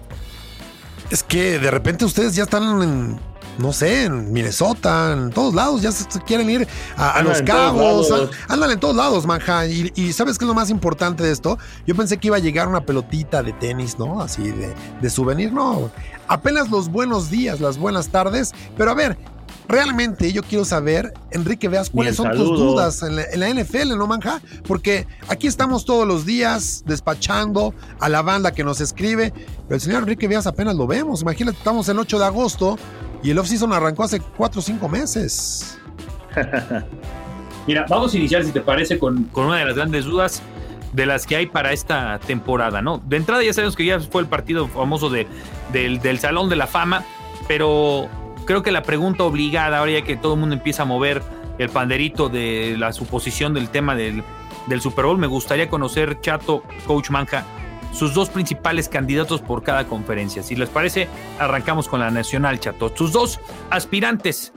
Es que de repente ustedes ya están en, no sé, en Minnesota, en todos lados, ya se quieren ir a, a Los Cabos, a, andan en todos lados, Manja, y, y ¿sabes qué es lo más importante de esto? Yo pensé que iba a llegar una pelotita de tenis, ¿no? Así de, de souvenir, no, apenas los buenos días, las buenas tardes, pero a ver, realmente yo quiero saber, Enrique Veas, cuáles son tus dudas en la, en la N F L, ¿no, Manja? Porque aquí estamos todos los días despachando a la banda que nos escribe, pero el señor Enrique Veas apenas lo vemos. Imagínate, estamos el ocho de agosto y el off-season arrancó hace cuatro o cinco meses. Mira, vamos a iniciar, si te parece, con, con una de las grandes dudas de las que hay para esta temporada, ¿no? De entrada ya sabemos que ya fue el partido famoso de, del, del Salón de la Fama, pero creo que la pregunta obligada, ahora ya que todo el mundo empieza a mover el panderito de la suposición del tema del, del Super Bowl, me gustaría conocer, Chato, Coach Manja, sus dos principales candidatos por cada conferencia. Si les parece, arrancamos con la nacional, Chato. Sus dos aspirantes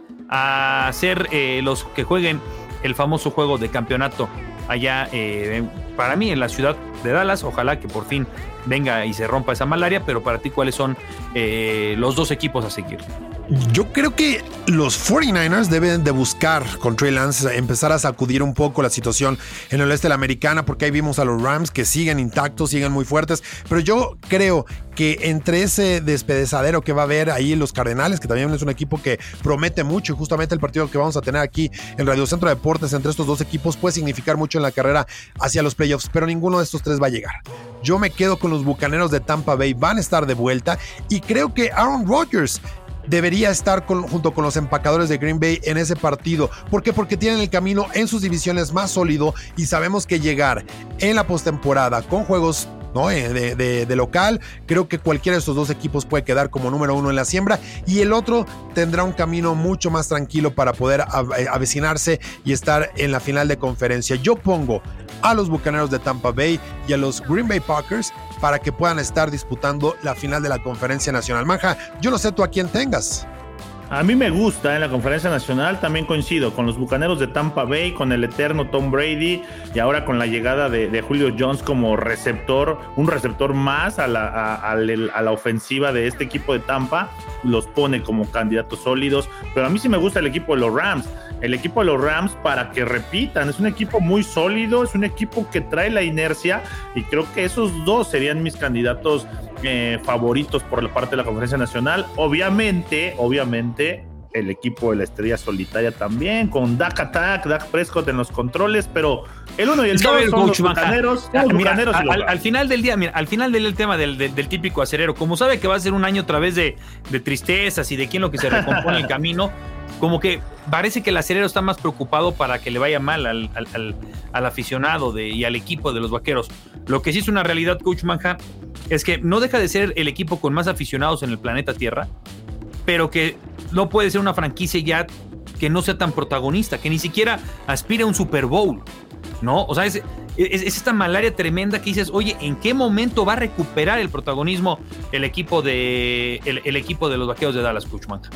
a ser eh, los que jueguen el famoso juego de campeonato allá, eh, para mí, en la ciudad de Dallas. Ojalá que por fin venga y se rompa esa malaria, pero para ti, ¿cuáles son eh, los dos equipos a seguir? Yo creo que los cuarenta y nueve ers deben de buscar con Trey Lance empezar a sacudir un poco la situación en el oeste de la americana, porque ahí vimos a los Rams que siguen intactos, siguen muy fuertes, pero yo creo que entre ese despedazadero que va a haber ahí los Cardenales, que también es un equipo que promete mucho, y justamente el partido que vamos a tener aquí en Radio Centro Deportes entre estos dos equipos puede significar mucho en la carrera hacia los playoffs, pero ninguno de estos tres va a llegar. Yo me quedo con los Bucaneros de Tampa Bay, van a estar de vuelta, y creo que Aaron Rodgers debería estar con, junto con los empacadores de Green Bay en ese partido. ¿Por qué? Porque tienen el camino en sus divisiones más sólido y sabemos que llegar en la postemporada con juegos, ¿no?, de, de, de local, creo que cualquiera de estos dos equipos puede quedar como número uno en la siembra, y el otro tendrá un camino mucho más tranquilo para poder avecinarse y estar en la final de conferencia. Yo pongo a los Bucaneros de Tampa Bay y a los Green Bay Packers para que puedan estar disputando la final de la Conferencia Nacional. Manja, yo no sé tú a quién tengas. A mí me gusta en la Conferencia Nacional, también coincido con los Bucaneros de Tampa Bay, con el eterno Tom Brady, y ahora con la llegada de, de Julio Jones como receptor, un receptor más a la, a, a, a la ofensiva de este equipo de Tampa, los pone como candidatos sólidos. Pero a mí sí me gusta el equipo de los Rams, el equipo de los Rams para que repitan, es un equipo muy sólido, es un equipo que trae la inercia, y creo que esos dos serían mis candidatos eh, favoritos por la parte de la Conferencia Nacional. Obviamente, obviamente el equipo de la estrella solitaria también, con Dak Attack, Dak Prescott en los controles, pero el uno y el dos son los Bucaneros, mira, los Bucaneros al, y los al, al final del día, mira, al final del tema del, del, del típico acerero, como sabe que va a ser un año otra vez de, de tristezas y de quién lo que se recompone el camino, como que parece que el acerero está más preocupado para que le vaya mal al, al, al, al aficionado de, y al equipo de los Vaqueros. Lo que sí es una realidad, Coach Manja, es que no deja de ser el equipo con más aficionados en el planeta Tierra, pero que no puede ser una franquicia ya que no sea tan protagonista, que ni siquiera aspire a un Super Bowl, ¿no? O sea, es, es, es esta malaria tremenda que dices, oye, ¿en qué momento va a recuperar el protagonismo el equipo de, el, el equipo de los Vaqueros de Dallas, Coach Manja?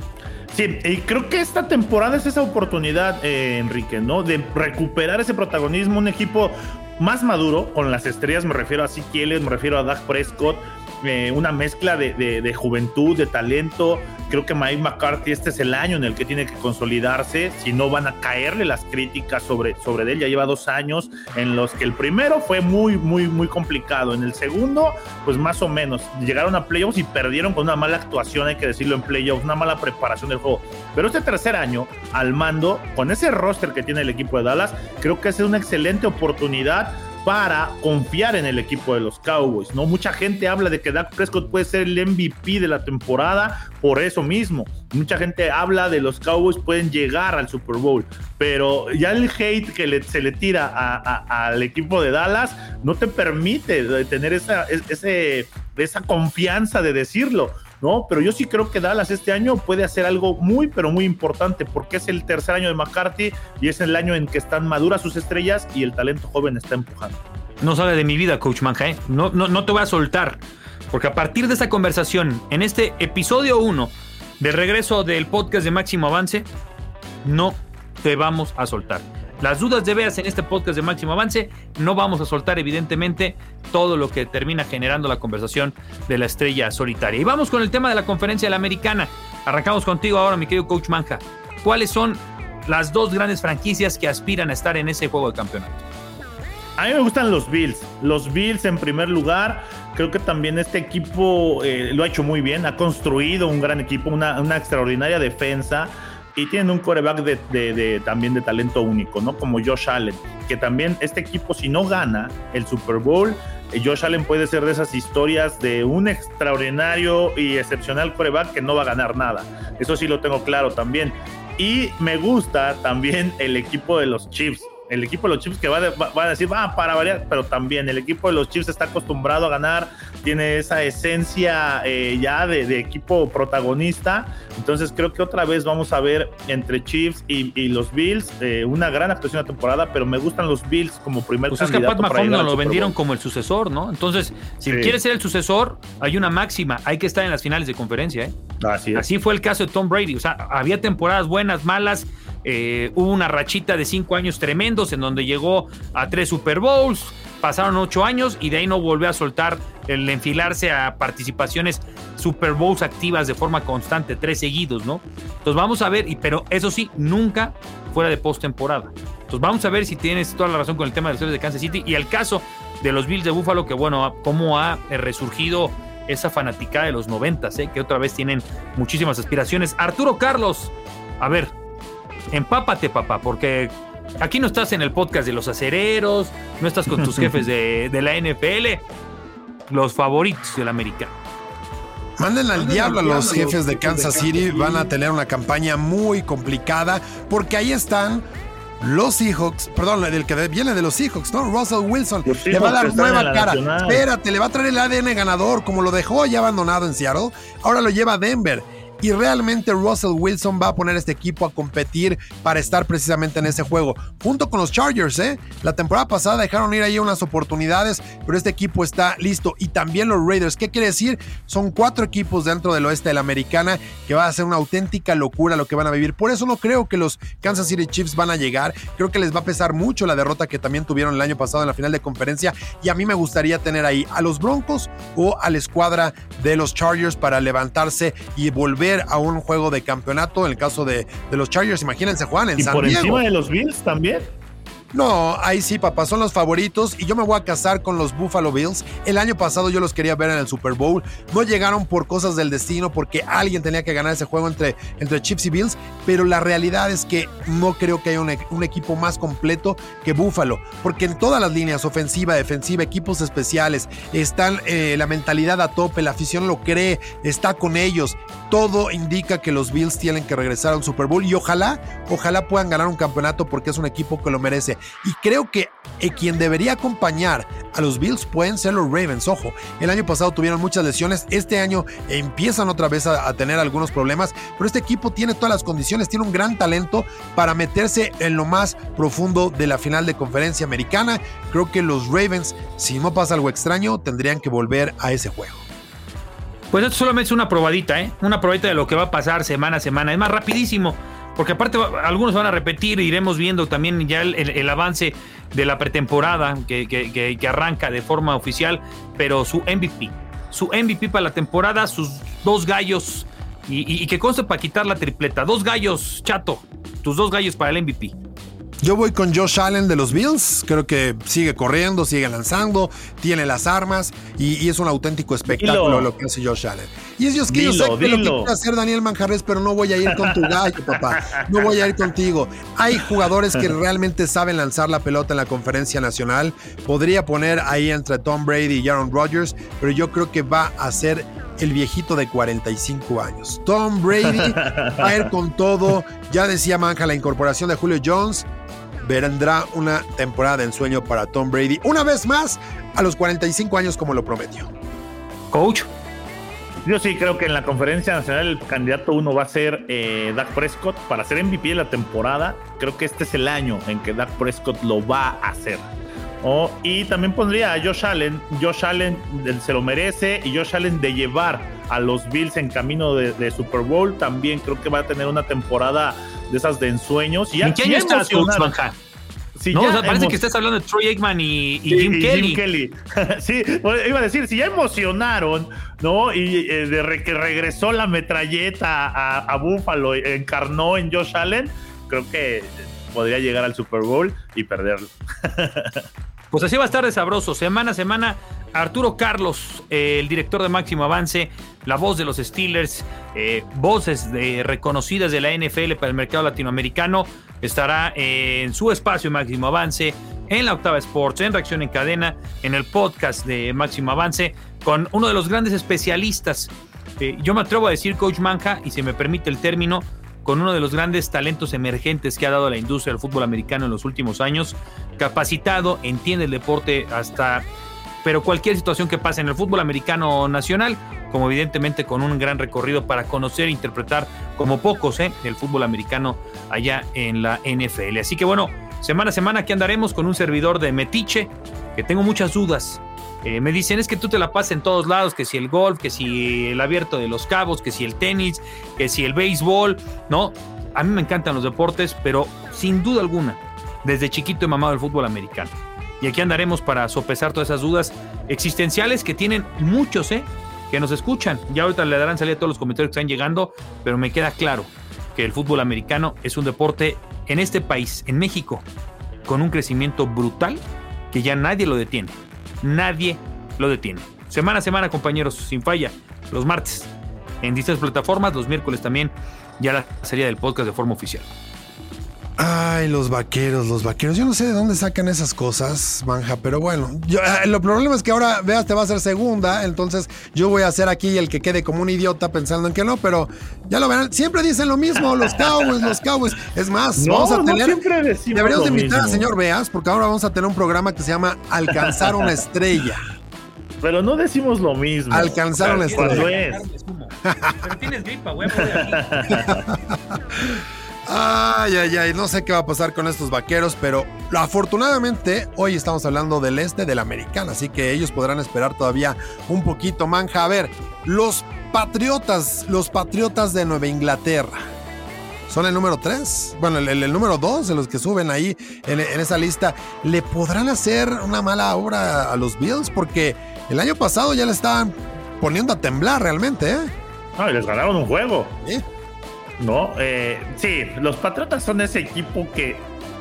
Sí, y creo que esta temporada es esa oportunidad, eh, Enrique, ¿no?, de recuperar ese protagonismo, un equipo más maduro, con las estrellas, me refiero a Zeke Elliott, me refiero a Dak Prescott, eh, una mezcla de, de, de juventud, de talento. Creo que Mike McCarthy, este es el año en el que tiene que consolidarse, si no van a caerle las críticas sobre, sobre él. Ya lleva dos años en los que el primero fue muy, muy, muy complicado, en el segundo, pues más o menos, llegaron a playoffs y perdieron con una mala actuación, hay que decirlo, en playoffs, una mala preparación del juego. Pero este tercer año, al mando, con ese roster que tiene el equipo de Dallas, creo que es una excelente oportunidad para confiar en el equipo de los Cowboys, ¿no? Mucha gente habla de que Dak Prescott puede ser el M V P de la temporada por eso mismo. Mucha gente habla de los Cowboys pueden llegar al Super Bowl, pero ya el hate que le, se le tira a, a, al equipo de Dallas no te permite tener esa, ese, esa confianza de decirlo, ¿no? Pero yo sí creo que Dallas este año puede hacer algo muy, pero muy importante, porque es el tercer año de McCarthy y es el año en que están maduras sus estrellas y el talento joven está empujando. No sale de mi vida, Coach Manja, ¿eh? No, no, no te voy a soltar, porque a partir de esta conversación, en este episodio uno de regreso del podcast de Máximo Avance, no te vamos a soltar. Las dudas de veas en este podcast de Máximo Avance, no vamos a soltar evidentemente todo lo que termina generando la conversación de la estrella solitaria. Y vamos con el tema de la conferencia de la Americana. Arrancamos contigo ahora, mi querido Coach Manja. ¿Cuáles son las dos grandes franquicias que aspiran a estar en ese juego de campeonato? A mí me gustan los Bills. Los Bills en primer lugar. Creo que también este equipo eh, lo ha hecho muy bien. Ha construido un gran equipo, una, una extraordinaria defensa. Y tienen un quarterback de, de, de, también de talento único, ¿no? Como Josh Allen, que también este equipo, si no gana el Super Bowl, eh, Josh Allen puede ser de esas historias de un extraordinario y excepcional quarterback que no va a ganar nada. Eso sí lo tengo claro también. Y me gusta también el equipo de los Chiefs. El equipo de los Chiefs que va, de, va, va a decir, va, para variar, pero también el equipo de los Chiefs está acostumbrado a ganar, tiene esa esencia eh, ya de, de equipo protagonista. Entonces creo que otra vez vamos a ver entre Chiefs y, y los Bills eh, una gran actuación de temporada, pero me gustan los Bills como primer pues candidato. Es que a Pat Mahomes Mahomes lo vendieron como el sucesor, ¿no? Entonces, si sí. quiere ser el sucesor, hay una máxima, hay que estar en las finales de conferencia, ¿eh? Así es. Así fue el caso de Tom Brady, o sea, había temporadas buenas, malas. Eh, hubo una rachita de cinco años tremendos en donde llegó a tres Super Bowls, pasaron ocho años y de ahí no volvió a soltar el enfilarse a participaciones Super Bowls activas de forma constante, tres seguidos, ¿no? Entonces vamos a ver, y, pero eso sí, nunca fuera de postemporada. Entonces vamos a ver si tienes toda la razón con el tema de los Steelers de Kansas City y el caso de los Bills de Buffalo, que bueno, cómo ha resurgido esa fanaticada de los noventas, ¿eh? Que otra vez tienen muchísimas aspiraciones. Arturo Carlos, a ver, empápate, papá, porque aquí no estás en el podcast de los acereros, no estás con tus jefes de, de la N F L, los favoritos del americano. Manden al diablo a los jefes de Kansas City, van a tener una campaña muy complicada, porque ahí están los Seahawks, perdón, el que viene de los Seahawks, ¿no? Russell Wilson, le va a dar nueva cara, espérate, le va a traer el A D N ganador, como lo dejó ya abandonado en Seattle, ahora lo lleva a Denver. Y realmente Russell Wilson va a poner este equipo a competir para estar precisamente en ese juego, junto con los Chargers, ¿eh? La temporada pasada dejaron ir ahí unas oportunidades, pero este equipo está listo. Y también los Raiders, ¿qué quiere decir? Son cuatro equipos dentro del oeste de la americana que va a ser una auténtica locura lo que van a vivir. Por eso no creo que los Kansas City Chiefs van a llegar. Creo que les va a pesar mucho la derrota que también tuvieron el año pasado en la final de conferencia. Y a mí me gustaría tener ahí a los Broncos o a la escuadra de los Chargers para levantarse y volver a un juego de campeonato. En el caso de, de los Chargers, imagínense, Juan, en ¿Y San por Diego. encima de los Bills también? No, ahí sí, papá, son los favoritos y yo me voy a casar con los Buffalo Bills. El año pasado yo los quería ver en el Super Bowl. No llegaron por cosas del destino, porque alguien tenía que ganar ese juego entre, entre Chiefs y Bills, pero la realidad es que no creo que haya un, un equipo más completo que Buffalo, porque en todas las líneas, ofensiva, defensiva, equipos especiales, están eh, la mentalidad a tope, la afición lo cree, está con ellos. Todo indica que los Bills tienen que regresar a un Super Bowl y ojalá, ojalá puedan ganar un campeonato, porque es un equipo que lo merece. Y creo que eh, quien debería acompañar a los Bills pueden ser los Ravens. Ojo, el año pasado tuvieron muchas lesiones, este año empiezan otra vez a, a tener algunos problemas, pero este equipo tiene todas las condiciones, tiene un gran talento para meterse en lo más profundo de la final de conferencia americana. Creo que los Ravens, si no pasa algo extraño, tendrían que volver a ese juego. Pues esto solamente es una probadita, ¿eh? Una probadita de lo que va a pasar semana a semana. Es más rapidísimo, porque aparte algunos van a repetir, iremos viendo también ya el, el, el avance de la pretemporada que, que, que, que arranca de forma oficial, pero su M V P, su M V P para la temporada, sus dos gallos, y, y, y que conste para quitar la tripleta, dos gallos, Chato, tus dos gallos para el M V P. Yo voy con Josh Allen de los Bills. Creo que sigue corriendo, sigue lanzando, tiene las armas y, y es un auténtico espectáculo dilo. Lo que hace Josh Allen. Y es Dios que dilo, yo sé que dilo. Lo que quiere hacer Daniel Manjarres, pero no voy a ir con tu gallo, papá. No voy a ir contigo. Hay jugadores que realmente saben lanzar la pelota en la conferencia nacional. Podría poner ahí entre Tom Brady y Aaron Rodgers, pero yo creo que va a ser el viejito de cuarenta y cinco años. Tom Brady va a ir con todo. Ya decía Manja, la incorporación de Julio Jones. Vendrá una temporada de ensueño para Tom Brady, una vez más a los cuarenta y cinco años como lo prometió. Coach. Yo sí creo que en la conferencia nacional el candidato uno va a ser eh, Dak Prescott para ser M V P de la temporada. Creo que este es el año en que Dak Prescott lo va a hacer. Oh, y también pondría a Josh Allen. Josh Allen se lo merece, y Josh Allen de llevar a los Bills en camino de, de Super Bowl también creo que va a tener una temporada de esas de ensueños. Y ¿en qué año estás, Coach Manja? Sí, no, o sea, parece emo- que estás hablando de Troy Aikman y, y, y Jim y, Kelly. Y Jim Kelly. Sí, iba a decir, si ya emocionaron, ¿no? Y eh, de re, que regresó la metralleta a, a Buffalo, encarnó en Josh Allen, creo que podría llegar al Super Bowl y perderlo. Pues así va a estar de sabroso, semana a semana. Arturo Carlos, eh, el director de Máximo Avance, la voz de los Steelers, eh, voces de, reconocidas de la N F L para el mercado latinoamericano, estará eh, en su espacio Máximo Avance, en la Octava Sports, en Reacción en Cadena, en el podcast de Máximo Avance, con uno de los grandes especialistas. Eh, yo me atrevo a decir, Coach Manja, y si me permite el término, con uno de los grandes talentos emergentes que ha dado la industria del fútbol americano en los últimos años, capacitado, entiende el deporte hasta, pero cualquier situación que pase en el fútbol americano nacional, como evidentemente con un gran recorrido para conocer e interpretar como pocos ¿eh? el fútbol americano allá en la N F L. Así que bueno, semana a semana aquí andaremos con un servidor de metiche, que tengo muchas dudas. Eh, me dicen, es que tú te la pasas en todos lados, que si el golf, que si el abierto de Los Cabos, que si el tenis, que si el béisbol, ¿no? A mí me encantan los deportes, pero sin duda alguna, desde chiquito he mamado el fútbol americano. Y aquí andaremos para sopesar todas esas dudas existenciales que tienen muchos, ¿eh? Que nos escuchan. Ya ahorita le darán salida a todos los comentarios que están llegando, pero me queda claro que el fútbol americano es un deporte en este país, en México, con un crecimiento brutal que ya nadie lo detiene. Nadie lo detiene. Semana a semana, compañeros, sin falla, los martes en distintas plataformas, los miércoles también ya la serie del podcast de forma oficial. Ay, los vaqueros, los vaqueros. Yo no sé de dónde sacan esas cosas, Manja, pero bueno. Yo, eh, lo problema es que ahora, veas, te va a hacer segunda, entonces yo voy a ser aquí el que quede como un idiota pensando en que no, pero ya lo verán. Siempre dicen lo mismo, los Cowboys, los Cowboys. Es más, no, vamos a no tener... siempre decimos deberíamos lo de invitar mismo. al señor Beas, porque ahora vamos a tener un programa que se llama Alcanzar una estrella. Pero no decimos lo mismo. Alcanzar una estrella. Cuando es. Pero tienes gripa, güey. aquí. Ay, ay, ay, no sé qué va a pasar con estos vaqueros, pero afortunadamente hoy estamos hablando del este de la americana, así que ellos podrán esperar todavía un poquito, Manja. A ver, los Patriotas, los Patriotas de Nueva Inglaterra, ¿son el número tres? Bueno, el, el, el número dos de los que suben ahí en, en esa lista. ¿Le podrán hacer una mala obra a los Bills? Porque el año pasado ya le estaban poniendo a temblar realmente, ¿eh? No, y les ganaron un juego. ¿Sí? No, eh, sí, los Patriotas son ese equipo que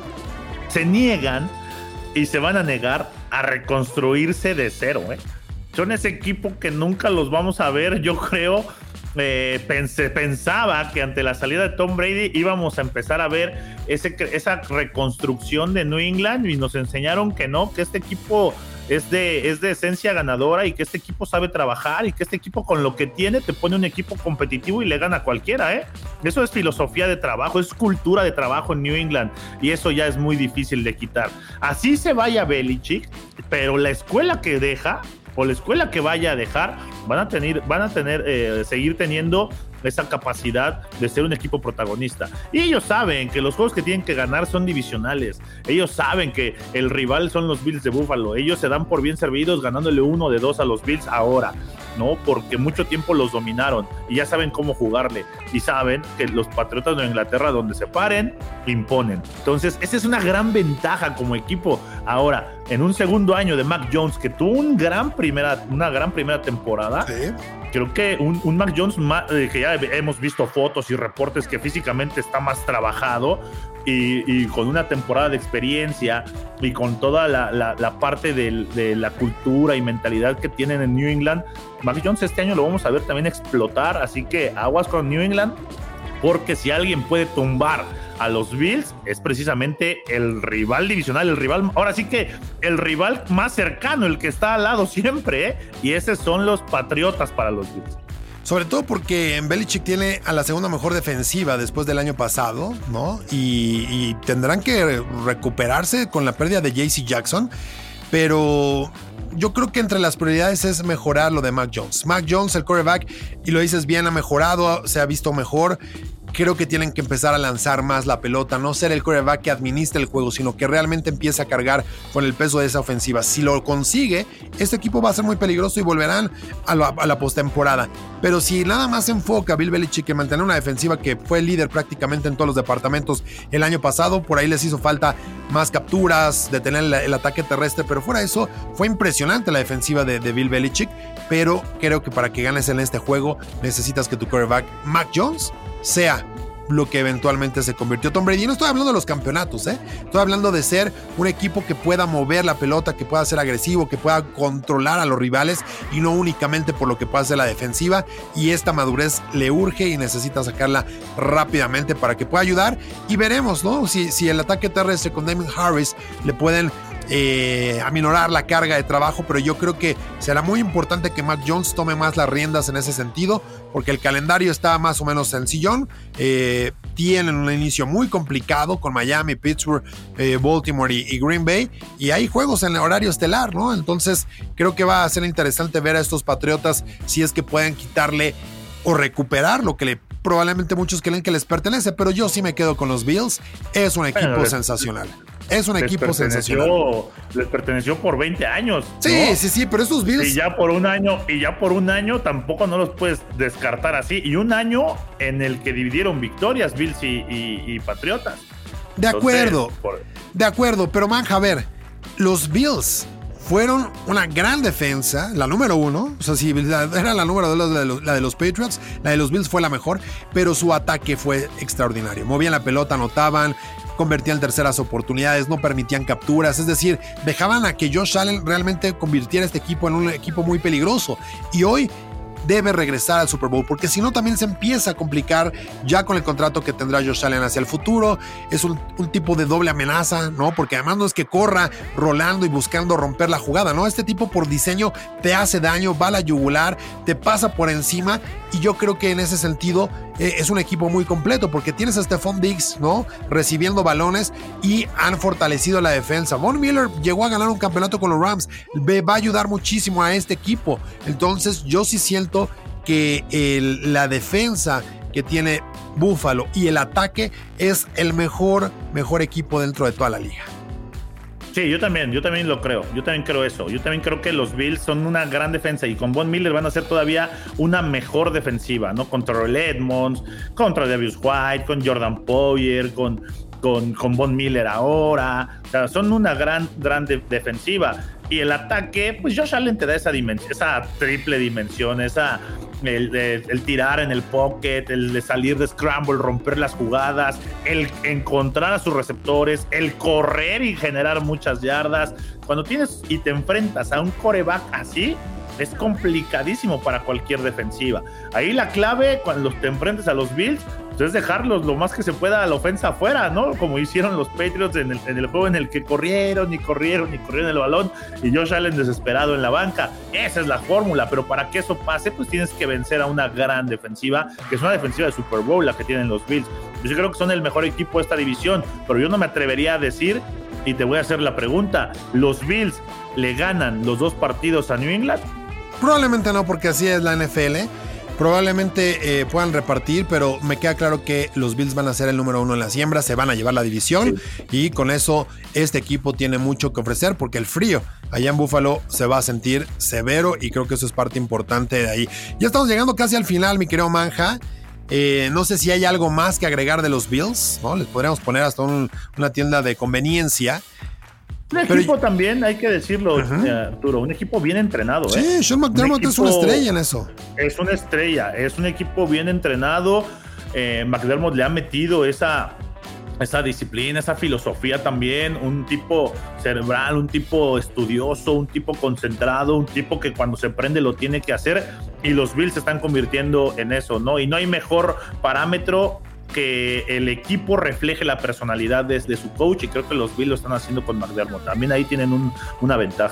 se niegan y se van a negar a reconstruirse de cero, ¿eh? Son ese equipo que nunca los vamos a ver, yo creo. Eh, pensé, pensaba que ante la salida de Tom Brady íbamos a empezar a ver ese, esa reconstrucción de New England, y nos enseñaron que no, que este equipo es de, es de esencia ganadora y que este equipo sabe trabajar y que este equipo con lo que tiene te pone un equipo competitivo y le gana a cualquiera, ¿eh? Eso es filosofía de trabajo, es cultura de trabajo en New England, y eso ya es muy difícil de quitar. Así se vaya Belichick, pero la escuela que deja o la escuela que vaya a dejar van a tener, van a tener eh, seguir teniendo esa capacidad de ser un equipo protagonista. Y ellos saben que los juegos que tienen que ganar son divisionales. Ellos saben que el rival son los Bills de Buffalo. Ellos se dan por bien servidos ganándole uno de dos a los Bills ahora, ¿no? Porque mucho tiempo los dominaron y ya saben cómo jugarle. Y saben que los Patriotas de Inglaterra, donde se paren, imponen. Entonces, esa es una gran ventaja como equipo. Ahora, en un segundo año de Mac Jones, que tuvo un gran primera, una gran primera temporada, Sí. creo que un, un Mac Jones más, eh, que ya hemos visto fotos y reportes que físicamente está más trabajado y, y con una temporada de experiencia y con toda la, la, la parte del, de la cultura y mentalidad que tienen en New England, Mac Jones este año lo vamos a ver también explotar, así que aguas con New England, porque si alguien puede tumbar a los Bills es precisamente el rival divisional, el rival, ahora sí que el rival más cercano, el que está al lado siempre, ¿eh? Y esos son los Patriotas para los Bills. Sobre todo porque Belichick tiene a la segunda mejor defensiva después del año pasado, ¿no? Y, y tendrán que recuperarse con la pérdida de J C Jackson, pero yo creo que entre las prioridades es mejorar lo de Mac Jones. Mac Jones, el quarterback, y lo dices bien, ha mejorado, se ha visto mejor. Creo que tienen que empezar a lanzar más la pelota, no ser el quarterback que administra el juego, sino que realmente empiece a cargar con el peso de esa ofensiva. Si lo consigue, este equipo va a ser muy peligroso y volverán a la, a la postemporada. Pero si nada más se enfoca Bill Belichick en mantener una defensiva que fue líder prácticamente en todos los departamentos el año pasado, por ahí les hizo falta más capturas, detener el, el ataque terrestre, pero fuera de eso, fue impresionante la defensiva de, de Bill Belichick. Pero creo que para que ganes en este juego, necesitas que tu quarterback, Mac Jones, sea lo que eventualmente se convirtió Tom Brady. Y no estoy hablando de los campeonatos, ¿eh? Estoy hablando de ser un equipo que pueda mover la pelota, que pueda ser agresivo, que pueda controlar a los rivales y no únicamente por lo que pueda hacer la defensiva. Y esta madurez le urge y necesita sacarla rápidamente para que pueda ayudar. Y veremos, ¿no? Si, si el ataque terrestre con Damien Harris le pueden Eh, aminorar la carga de trabajo, pero yo creo que será muy importante que Mac Jones tome más las riendas en ese sentido, porque el calendario está más o menos sencillón. Eh, tienen un inicio muy complicado con Miami, Pittsburgh, eh, Baltimore y, y Green Bay, y hay juegos en el horario estelar, ¿no? Entonces creo que va a ser interesante ver a estos Patriotas si es que pueden quitarle o recuperar lo que le, probablemente muchos creen que les pertenece, pero yo sí me quedo con los Bills. Es un equipo bueno, sensacional. Es un les equipo sensacional. Les perteneció por veinte años. Sí, ¿no? sí, sí, pero estos Bills. Y ya por un año, y ya por un año tampoco no los puedes descartar así. Y un año en el que dividieron victorias Bills y, y, y Patriotas. De acuerdo, Entonces, por... de acuerdo, pero Manja, a ver, los Bills fueron una gran defensa, la número uno, o sea, si la, era la número dos la de, los, la de los Patriots, la de los Bills fue la mejor, pero su ataque fue extraordinario. Movían la pelota, anotaban, convertían terceras oportunidades, no permitían capturas, es decir, dejaban a que Josh Allen realmente convirtiera este equipo en un equipo muy peligroso. Y hoy debe regresar al Super Bowl, porque si no también se empieza a complicar ya con el contrato que tendrá Josh Allen hacia el futuro. Es un, un tipo de doble amenaza, ¿no? Porque además no es que corra rolando y buscando romper la jugada, ¿no? Este tipo por diseño te hace daño, va a la yugular, te pasa por encima, y yo creo que en ese sentido eh, es un equipo muy completo, porque tienes a Stephon Diggs, ¿no? Recibiendo balones, y han fortalecido la defensa. Von Miller llegó a ganar un campeonato con los Rams, va a ayudar muchísimo a este equipo. Entonces yo sí siento que el, la defensa que tiene Buffalo y el ataque es el mejor, mejor equipo dentro de toda la liga. Sí, yo también, yo también lo creo, yo también creo eso, yo también creo que los Bills son una gran defensa y con Von Miller van a ser todavía una mejor defensiva, ¿no? Contra el Edmonds, contra Davis White, con Jordan Poyer, con, con, con Von Miller ahora, o sea, son una gran, gran de- defensiva. Y el ataque, pues Josh Allen te da esa dimensión, esa triple dimensión, esa el, el, el tirar en el pocket, el de salir de scramble, romper las jugadas, el encontrar a sus receptores, el correr y generar muchas yardas. Cuando tienes y te enfrentas a un quarterback así, es complicadísimo para cualquier defensiva. Ahí la clave cuando te enfrentes a los Bills pues es dejarlos lo más que se pueda a la ofensa afuera, ¿no? Como hicieron los Patriots en el, en el juego en el que corrieron y corrieron y corrieron el balón y Josh Allen desesperado en la banca. Esa es la fórmula, pero para que eso pase pues tienes que vencer a una gran defensiva, que es una defensiva de Super Bowl la que tienen los Bills. Yo creo que son el mejor equipo de esta división, pero yo no me atrevería a decir, y te voy a hacer la pregunta, ¿los Bills le ganan los dos partidos a New England? Probablemente no, porque así es la N F L. Probablemente eh, puedan repartir, pero me queda claro que los Bills van a ser el número uno en la siembra, se van a llevar la división, sí. Y con eso este equipo tiene mucho que ofrecer, porque el frío allá en Buffalo se va a sentir severo y creo que eso es parte importante de ahí. Ya estamos llegando casi al final, mi querido Manja. Eh, no sé si hay algo más que agregar de los Bills, ¿no? Les podríamos poner hasta un, una tienda de conveniencia. Un equipo Pero, también, hay que decirlo, uh-huh. Arturo, un equipo bien entrenado. Sí, ¿eh? Sean McDermott un es una estrella en eso. Es una estrella, es un equipo bien entrenado. Eh, McDermott le ha metido esa, esa disciplina, esa filosofía también. Un tipo cerebral, un tipo estudioso, un tipo concentrado, un tipo que cuando se prende lo tiene que hacer. Y los Bills se están convirtiendo en eso, ¿no? Y no hay mejor parámetro que el equipo refleje la personalidad de, de su coach, y creo que los Bills lo están haciendo con McDermott. También ahí tienen un, una ventaja.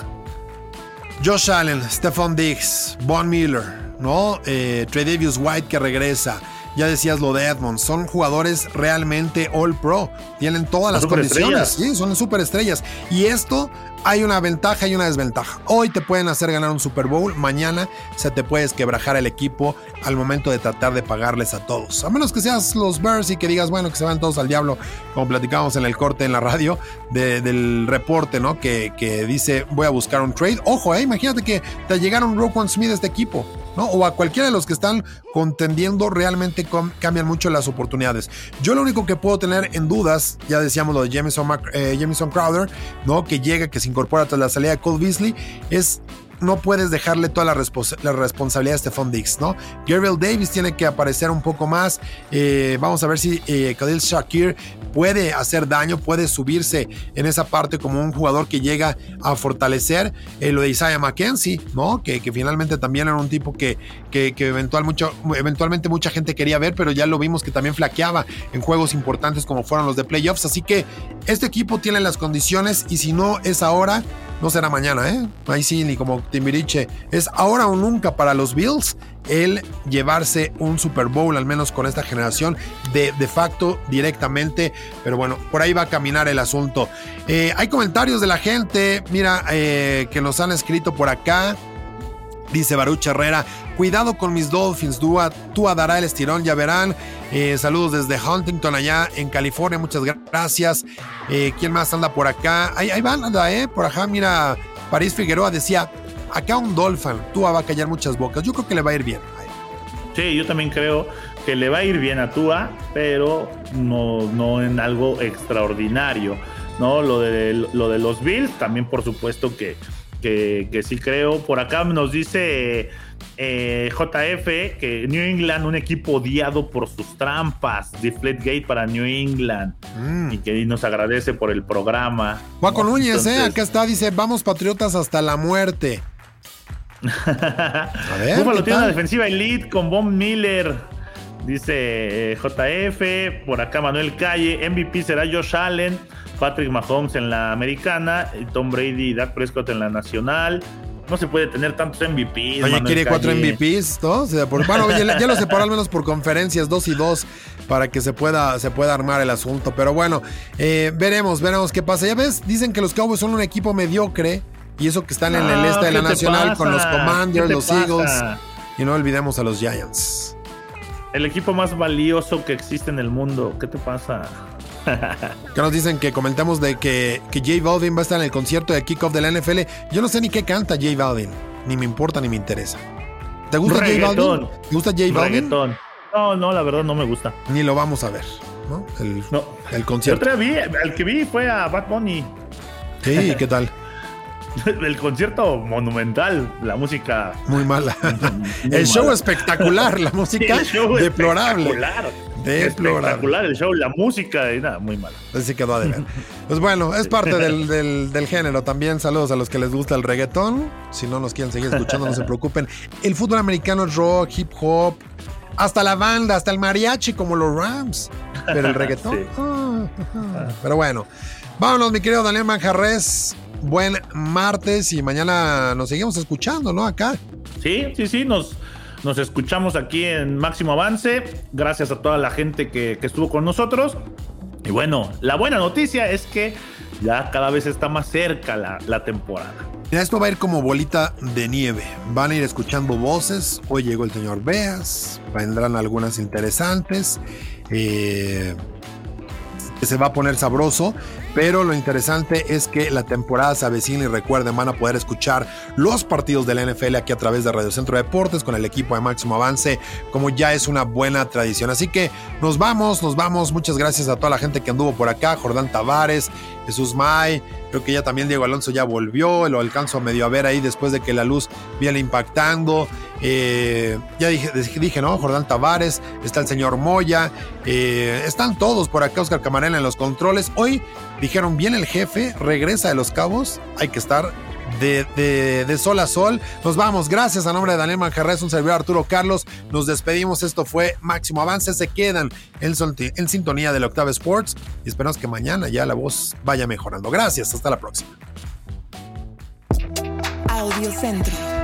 Josh Allen, Stephon Diggs, Von Miller, ¿no? Eh, Tre'Davious White que regresa. Ya decías lo de Edmonds, son jugadores realmente all pro, tienen todas las condiciones, sí, son superestrellas. Y esto hay una ventaja y una desventaja. Hoy te pueden hacer ganar un Super Bowl, mañana se te puede quebrajar el equipo al momento de tratar de pagarles a todos. A menos que seas los Bears y que digas, bueno, que se van todos al diablo, como platicábamos en el corte en la radio de, del reporte, ¿no? Que, que dice, voy a buscar un trade. Ojo, eh, imagínate que te llegara un Roquan Smith a este equipo, ¿no? O a cualquiera de los que están contendiendo, realmente com- cambian mucho las oportunidades. Yo lo único que puedo tener en dudas, ya decíamos lo de Jamison, Mac- eh, Jamison Crowder, ¿no? Que llega, que se incorpora tras la salida de Cole Beasley, es... no puedes dejarle toda la, respons- la responsabilidad a Stephon Diggs, ¿no? Gabriel Davis tiene que aparecer un poco más. Eh, vamos a ver si eh, Khalil Shakir puede hacer daño, puede subirse en esa parte como un jugador que llega a fortalecer. Eh, lo de Isaiah McKenzie, ¿no? Que, que finalmente también era un tipo que, que, que eventual mucho, eventualmente mucha gente quería ver, pero ya lo vimos que también flaqueaba en juegos importantes como fueron los de playoffs. Así que este equipo tiene las condiciones, y si no es ahora, no será mañana, ¿eh? Ahí sí, ni como Timbiriche, es ahora o nunca para los Bills el llevarse un Super Bowl, al menos con esta generación, de, de facto, directamente. Pero bueno, por ahí va a caminar el asunto. Eh, hay comentarios de la gente, mira, eh, que nos han escrito por acá. Dice Baruch Herrera, cuidado con mis Dolphins, Tua, Tua dará el estirón, ya verán. Eh, saludos desde Huntington, allá en California, muchas gracias. Eh, ¿Quién más anda por acá? Ahí, ahí van, anda, eh, por acá, mira, París Figueroa decía, acá un Dolphin, Tua va a callar muchas bocas, yo creo que le va a ir bien. Sí, yo también creo que le va a ir bien a Tua, pero no, no en algo extraordinario, ¿no? Lo de, lo de los Bills, también por supuesto que Que, que sí creo. Por acá nos dice eh, J F que New England, un equipo odiado por sus trampas. Deflategate para New England. Mm. Y que nos agradece por el programa. Juaco ¿no? Núñez, Entonces, eh, acá está, dice, vamos Patriotas hasta la muerte. A ver, Búfalo tiene una defensiva elite con Von Miller. Dice eh, J F. Por acá Manuel Calle. M V P será Josh Allen, Patrick Mahomes en la americana, Tom Brady y Dak Prescott en la nacional. No se puede tener tantos M V Ps. Oye, Manuel quiere Calle. Cuatro M V Ps, ¿no? O sea, por, bueno, ya, ya lo separó al menos por conferencias, dos y dos, para que se pueda, se pueda armar el asunto. Pero bueno, eh, veremos, veremos qué pasa. Ya ves, dicen que los Cowboys son un equipo mediocre, y eso que están en el no, este de la nacional pasa? con los Commanders, los pasa? Eagles, y no olvidemos a los Giants. El equipo más valioso que existe en el mundo. ¿Qué te pasa? Que nos dicen que comentamos de que, que J Balvin va a estar en el concierto de kickoff de la N F L. Yo no sé ni qué canta J Balvin. Ni me importa ni me interesa. ¿Te gusta Reggaeton. J Balvin? ¿Te gusta J Balvin? Reggaeton. No, no, la verdad no me gusta. Ni lo vamos a ver, ¿no? El, no. el concierto. El, vi, el que vi fue a Bad Bunny. Sí, ¿qué tal? El concierto monumental, la música muy mala. Muy el show mala. Espectacular, la música sí, deplorable. Espectacular. Deplorable. Espectacular el show, la música y nada, muy mala. Así quedó de ver. Pues bueno, es parte del, del, del género también. Saludos a los que les gusta el reggaetón. Si no nos quieren seguir escuchando, no se preocupen. El fútbol americano es rock, hip hop, hasta la banda, hasta el mariachi como los Rams. Pero el reggaetón. Sí. Ah, ah. Pero bueno, vámonos, mi querido Daniel Manjarres. Buen martes y mañana nos seguimos escuchando, ¿no? Acá. Sí, sí, sí, nos, nos escuchamos aquí en Máximo Avance. Gracias a toda la gente que, que estuvo con nosotros. Y bueno, la buena noticia es que ya cada vez está más cerca la, la temporada. Mira, esto va a ir como bolita de nieve. Van a ir escuchando voces. Hoy llegó el señor Beas. Vendrán algunas interesantes. Eh... Se va a poner sabroso, pero lo interesante es que la temporada se avecina y recuerden, van a poder escuchar los partidos de la N F L aquí a través de Radio Centro Deportes con el equipo de Máximo Avance, como ya es una buena tradición. Así que nos vamos, nos vamos. Muchas gracias a toda la gente que anduvo por acá, Jordán Tavares, Jesús May, creo que ya también Diego Alonso ya volvió, lo alcanzo a medio a ver ahí después de que la luz viene impactando. Eh, ya dije, dije, ¿no? Jordán Tavares, está el señor Moya, eh, están todos por acá, Oscar Camarena en los controles. Hoy dijeron, bien el jefe, regresa de Los Cabos, hay que estar de, de, de sol a sol. Nos vamos, gracias a nombre de Daniel Manjarres, un servidor Arturo Carlos, nos despedimos. Esto fue Máximo Avance, se quedan en, en sintonía del Octave Sports y esperamos que mañana ya la voz vaya mejorando. Gracias, hasta la próxima. Audio Centro.